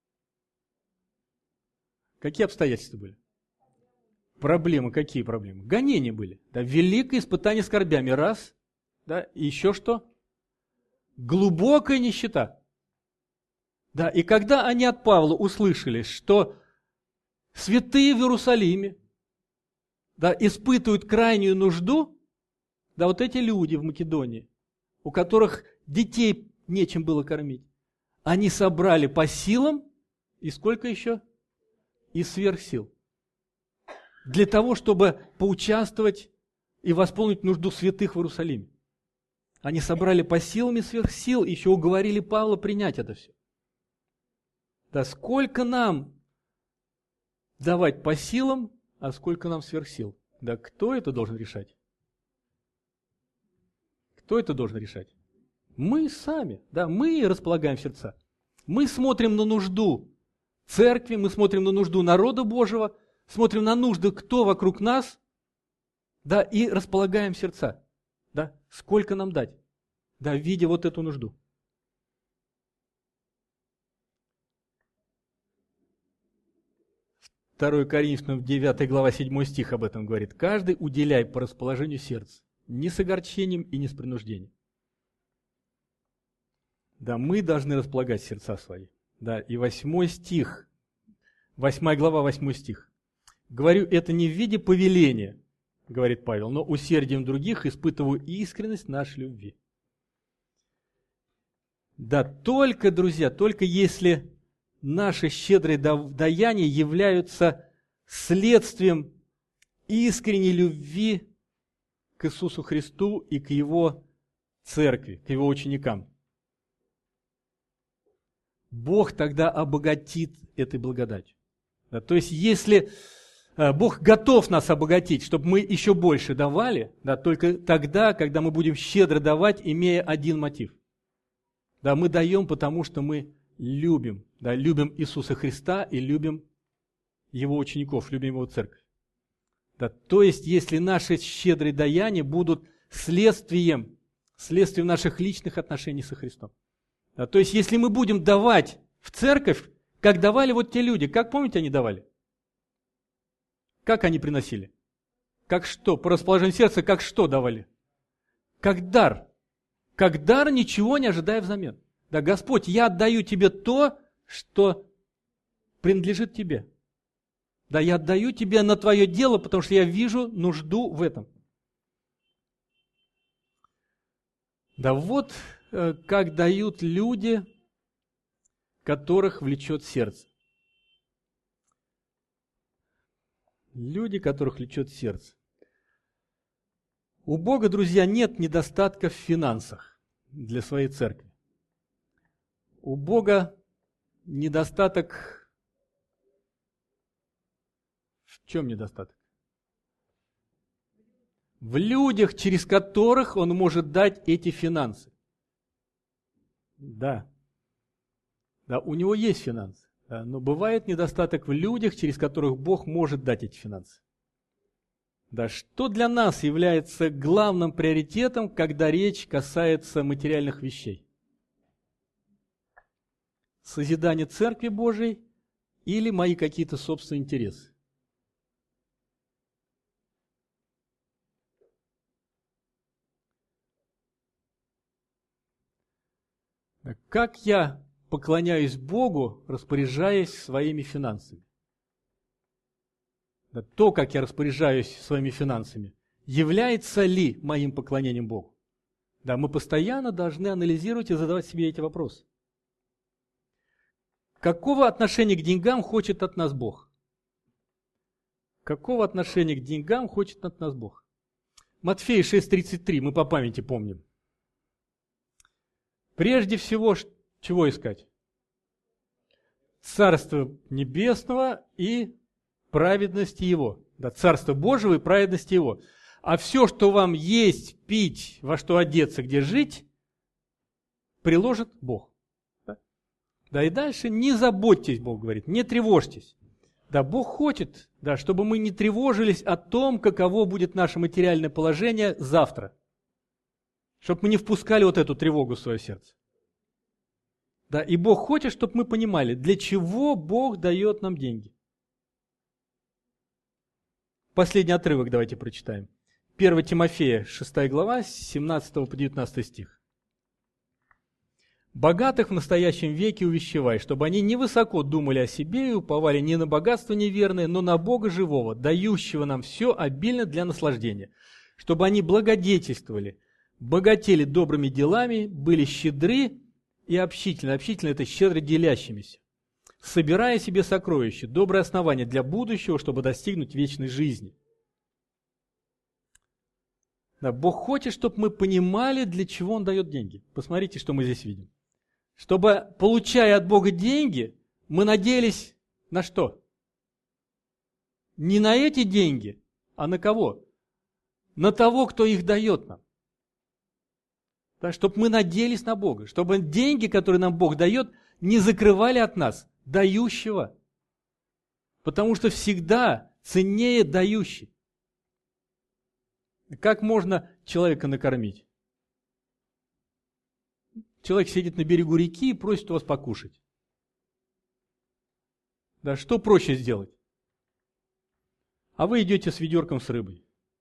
Какие обстоятельства были? Проблемы, какие проблемы? Гонения были. Да, великое испытание скорбями, раз. Да, и еще что? Глубокая нищета. Да, и когда они от Павла услышали, что святые в Иерусалиме, да, испытывают крайнюю нужду, да, вот эти люди в Македонии, у которых детей нечем было кормить, они собрали по силам, и сколько еще? И сверх сил. Для того, чтобы поучаствовать и восполнить нужду святых в Иерусалиме. Они собрали по силам и сверх сил, еще уговорили Павла принять это все. Да сколько нам давать по силам, а сколько нам сверх сил? Да кто это должен решать? Кто это должен решать? Мы сами, да, мы располагаем сердца. Мы смотрим на нужду церкви, мы смотрим на нужду народа Божьего, смотрим на нужды, кто вокруг нас, да, и располагаем сердца. Да, сколько нам дать, да, видя вот эту нужду. второе Коринфянам, девятая глава, седьмой стих об этом говорит. «Каждый уделяй по расположению сердца, не с огорчением и не с принуждением». Да, мы должны располагать сердца свои. Да, и восьмой стих, восьмая глава, восьмой стих. «Говорю это не в виде повеления, — говорит Павел, — но усердием других испытываю искренность нашей любви». Да, только, друзья, только если наши щедрые даяния являются следствием искренней любви к Иисусу Христу и к Его церкви, к Его ученикам. Бог тогда обогатит этой благодатью. Да, то есть, если э, Бог готов нас обогатить, чтобы мы еще больше давали, да, только тогда, когда мы будем щедро давать, имея один мотив. Да, мы даем, потому что мы любим, да, любим Иисуса Христа и любим Его учеников, любим Его церковь. Да, то есть, если наши щедрые даяния будут следствием, следствием наших личных отношений со Христом. Да, то есть, если мы будем давать в церковь, как давали вот те люди, как, помните, они давали? Как они приносили? Как что? По расположению сердца, как что давали? Как дар. Как дар, ничего не ожидая взамен. Да, Господь, я отдаю Тебе то, что принадлежит Тебе. Да, я отдаю Тебе на Твое дело, потому что я вижу нужду в этом. Да, вот э, как дают люди, которых влечет сердце. Люди, которых влечет сердце. У Бога, друзья, нет недостатка в финансах для своей церкви. У Бога недостаток... В чем недостаток? В людях, через которых Он может дать эти финансы. Да. Да, у Него есть финансы. Да, но бывает недостаток в людях, через которых Бог может дать эти финансы. Да, что для нас является главным приоритетом, когда речь касается материальных вещей? Созидание Церкви Божией или мои какие-то собственные интересы? Как я поклоняюсь Богу, распоряжаясь своими финансами? То, как я распоряжаюсь своими финансами, является ли моим поклонением Богу? Да, мы постоянно должны анализировать и задавать себе эти вопросы. Какого отношения к деньгам хочет от нас Бог? Какого отношения к деньгам хочет от нас Бог? Матфея шесть тридцать три, мы по памяти помним. Прежде всего, чего искать? Царство Небесного и праведности Его. Да, Царство Божьего и праведности Его. А все, что вам есть, пить, во что одеться, где жить, приложит Бог. Да, да и дальше не заботьтесь, Бог говорит, не тревожьтесь. Да, Бог хочет, да, чтобы мы не тревожились о том, каково будет наше материальное положение завтра. Чтобы мы не впускали вот эту тревогу в свое сердце. Да, и Бог хочет, чтобы мы понимали, для чего Бог дает нам деньги. Последний отрывок давайте прочитаем. первое Тимофея, шестая глава, с семнадцатого по девятнадцатый стих. «Богатых в настоящем веке увещевай, чтобы они невысоко думали о себе и уповали не на богатство неверное, но на Бога живого, дающего нам все обильно для наслаждения, чтобы они благодетельствовали, богатели добрыми делами, были щедры и общительны». Общительны – это щедро делящимися. «Собирая себе сокровища, доброе основание для будущего, чтобы достигнуть вечной жизни». Да, Бог хочет, чтобы мы понимали, для чего Он дает деньги. Посмотрите, что мы здесь видим. Чтобы, получая от Бога деньги, мы надеялись на что? Не на эти деньги, а на кого? На того, кто их дает нам. Да, чтобы мы надеялись на Бога, чтобы деньги, которые нам Бог дает, не закрывали от нас дающего. Потому что всегда ценнее дающий. Как можно человека накормить? Человек сидит на берегу реки и просит у вас покушать. Да, что проще сделать? А вы идете с ведерком с рыбой.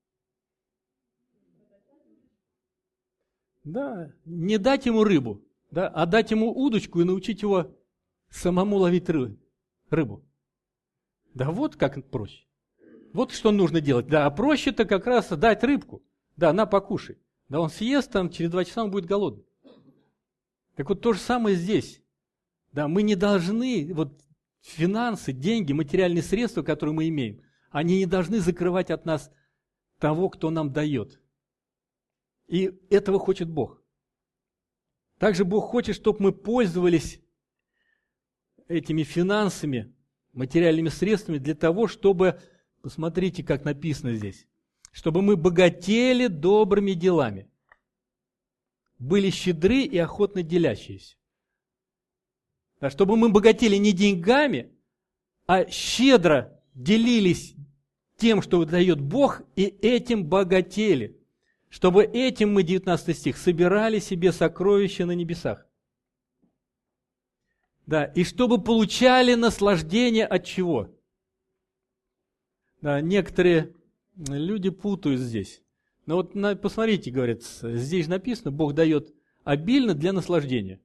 Да, не дать ему рыбу, да, а дать ему удочку и научить его самому ловить рыбу. Да вот как проще. Вот что нужно делать. Да, а проще-то как раз дать рыбку. Да, на, покушай. Да, он съест, там через два часа он будет голодный. Так вот то же самое здесь. Да, мы не должны, вот финансы, деньги, материальные средства, которые мы имеем, они не должны закрывать от нас того, кто нам дает. И этого хочет Бог. Также Бог хочет, чтобы мы пользовались этими финансами, материальными средствами для того, чтобы, посмотрите, как написано здесь, чтобы мы богатели добрыми делами, были щедры и охотно делящиеся. Да, чтобы мы богатели не деньгами, а щедро делились тем, что дает Бог, и этим богатели. Чтобы этим мы, девятнадцатый стих, собирали себе сокровища на небесах. Да, и чтобы получали наслаждение от чего? Да, некоторые люди путают здесь. Но вот посмотрите, говорят, здесь написано, Бог дает обильно для наслаждения.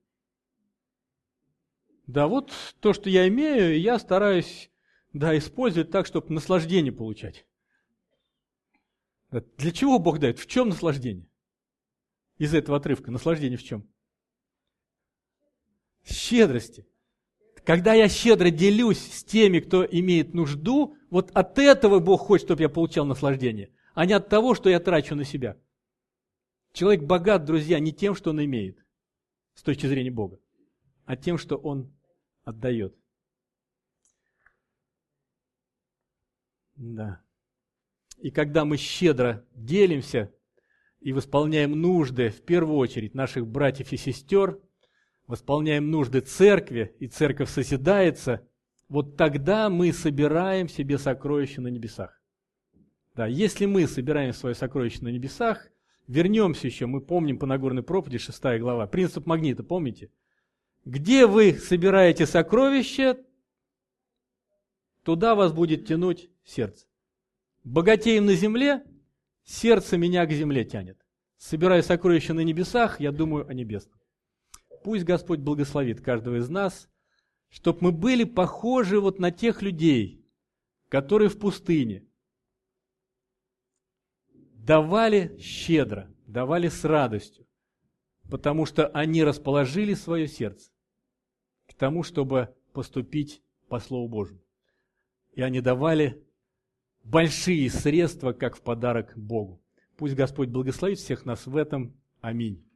Да, вот то, что я имею, я стараюсь, да, использовать так, чтобы наслаждение получать. Да, для чего Бог дает? В чем наслаждение? Из этого отрывка наслаждение в чем? В щедрости. Когда я щедро делюсь с теми, кто имеет нужду, вот от этого Бог хочет, чтобы я получал наслаждение, а не от того, что я трачу на себя. Человек богат, друзья, не тем, что он имеет, с точки зрения Бога, а тем, что он отдает. Да. И когда мы щедро делимся и восполняем нужды, в первую очередь, наших братьев и сестер, восполняем нужды церкви, и церковь созидается, вот тогда мы собираем себе сокровища на небесах. Да, если мы собираем свое сокровище на небесах, вернемся еще, мы помним по Нагорной проповеди, шестая глава, принцип магнита, помните? Где вы собираете сокровища, туда вас будет тянуть сердце. Богатеем на земле, сердце меня к земле тянет. Собирая сокровища на небесах, я думаю о небесном. Пусть Господь благословит каждого из нас, чтобы мы были похожи вот на тех людей, которые в пустыне давали щедро, давали с радостью, потому что они расположили свое сердце к тому, чтобы поступить по Слову Божьему. И они давали большие средства, как в подарок Богу. Пусть Господь благословит всех нас в этом. Аминь.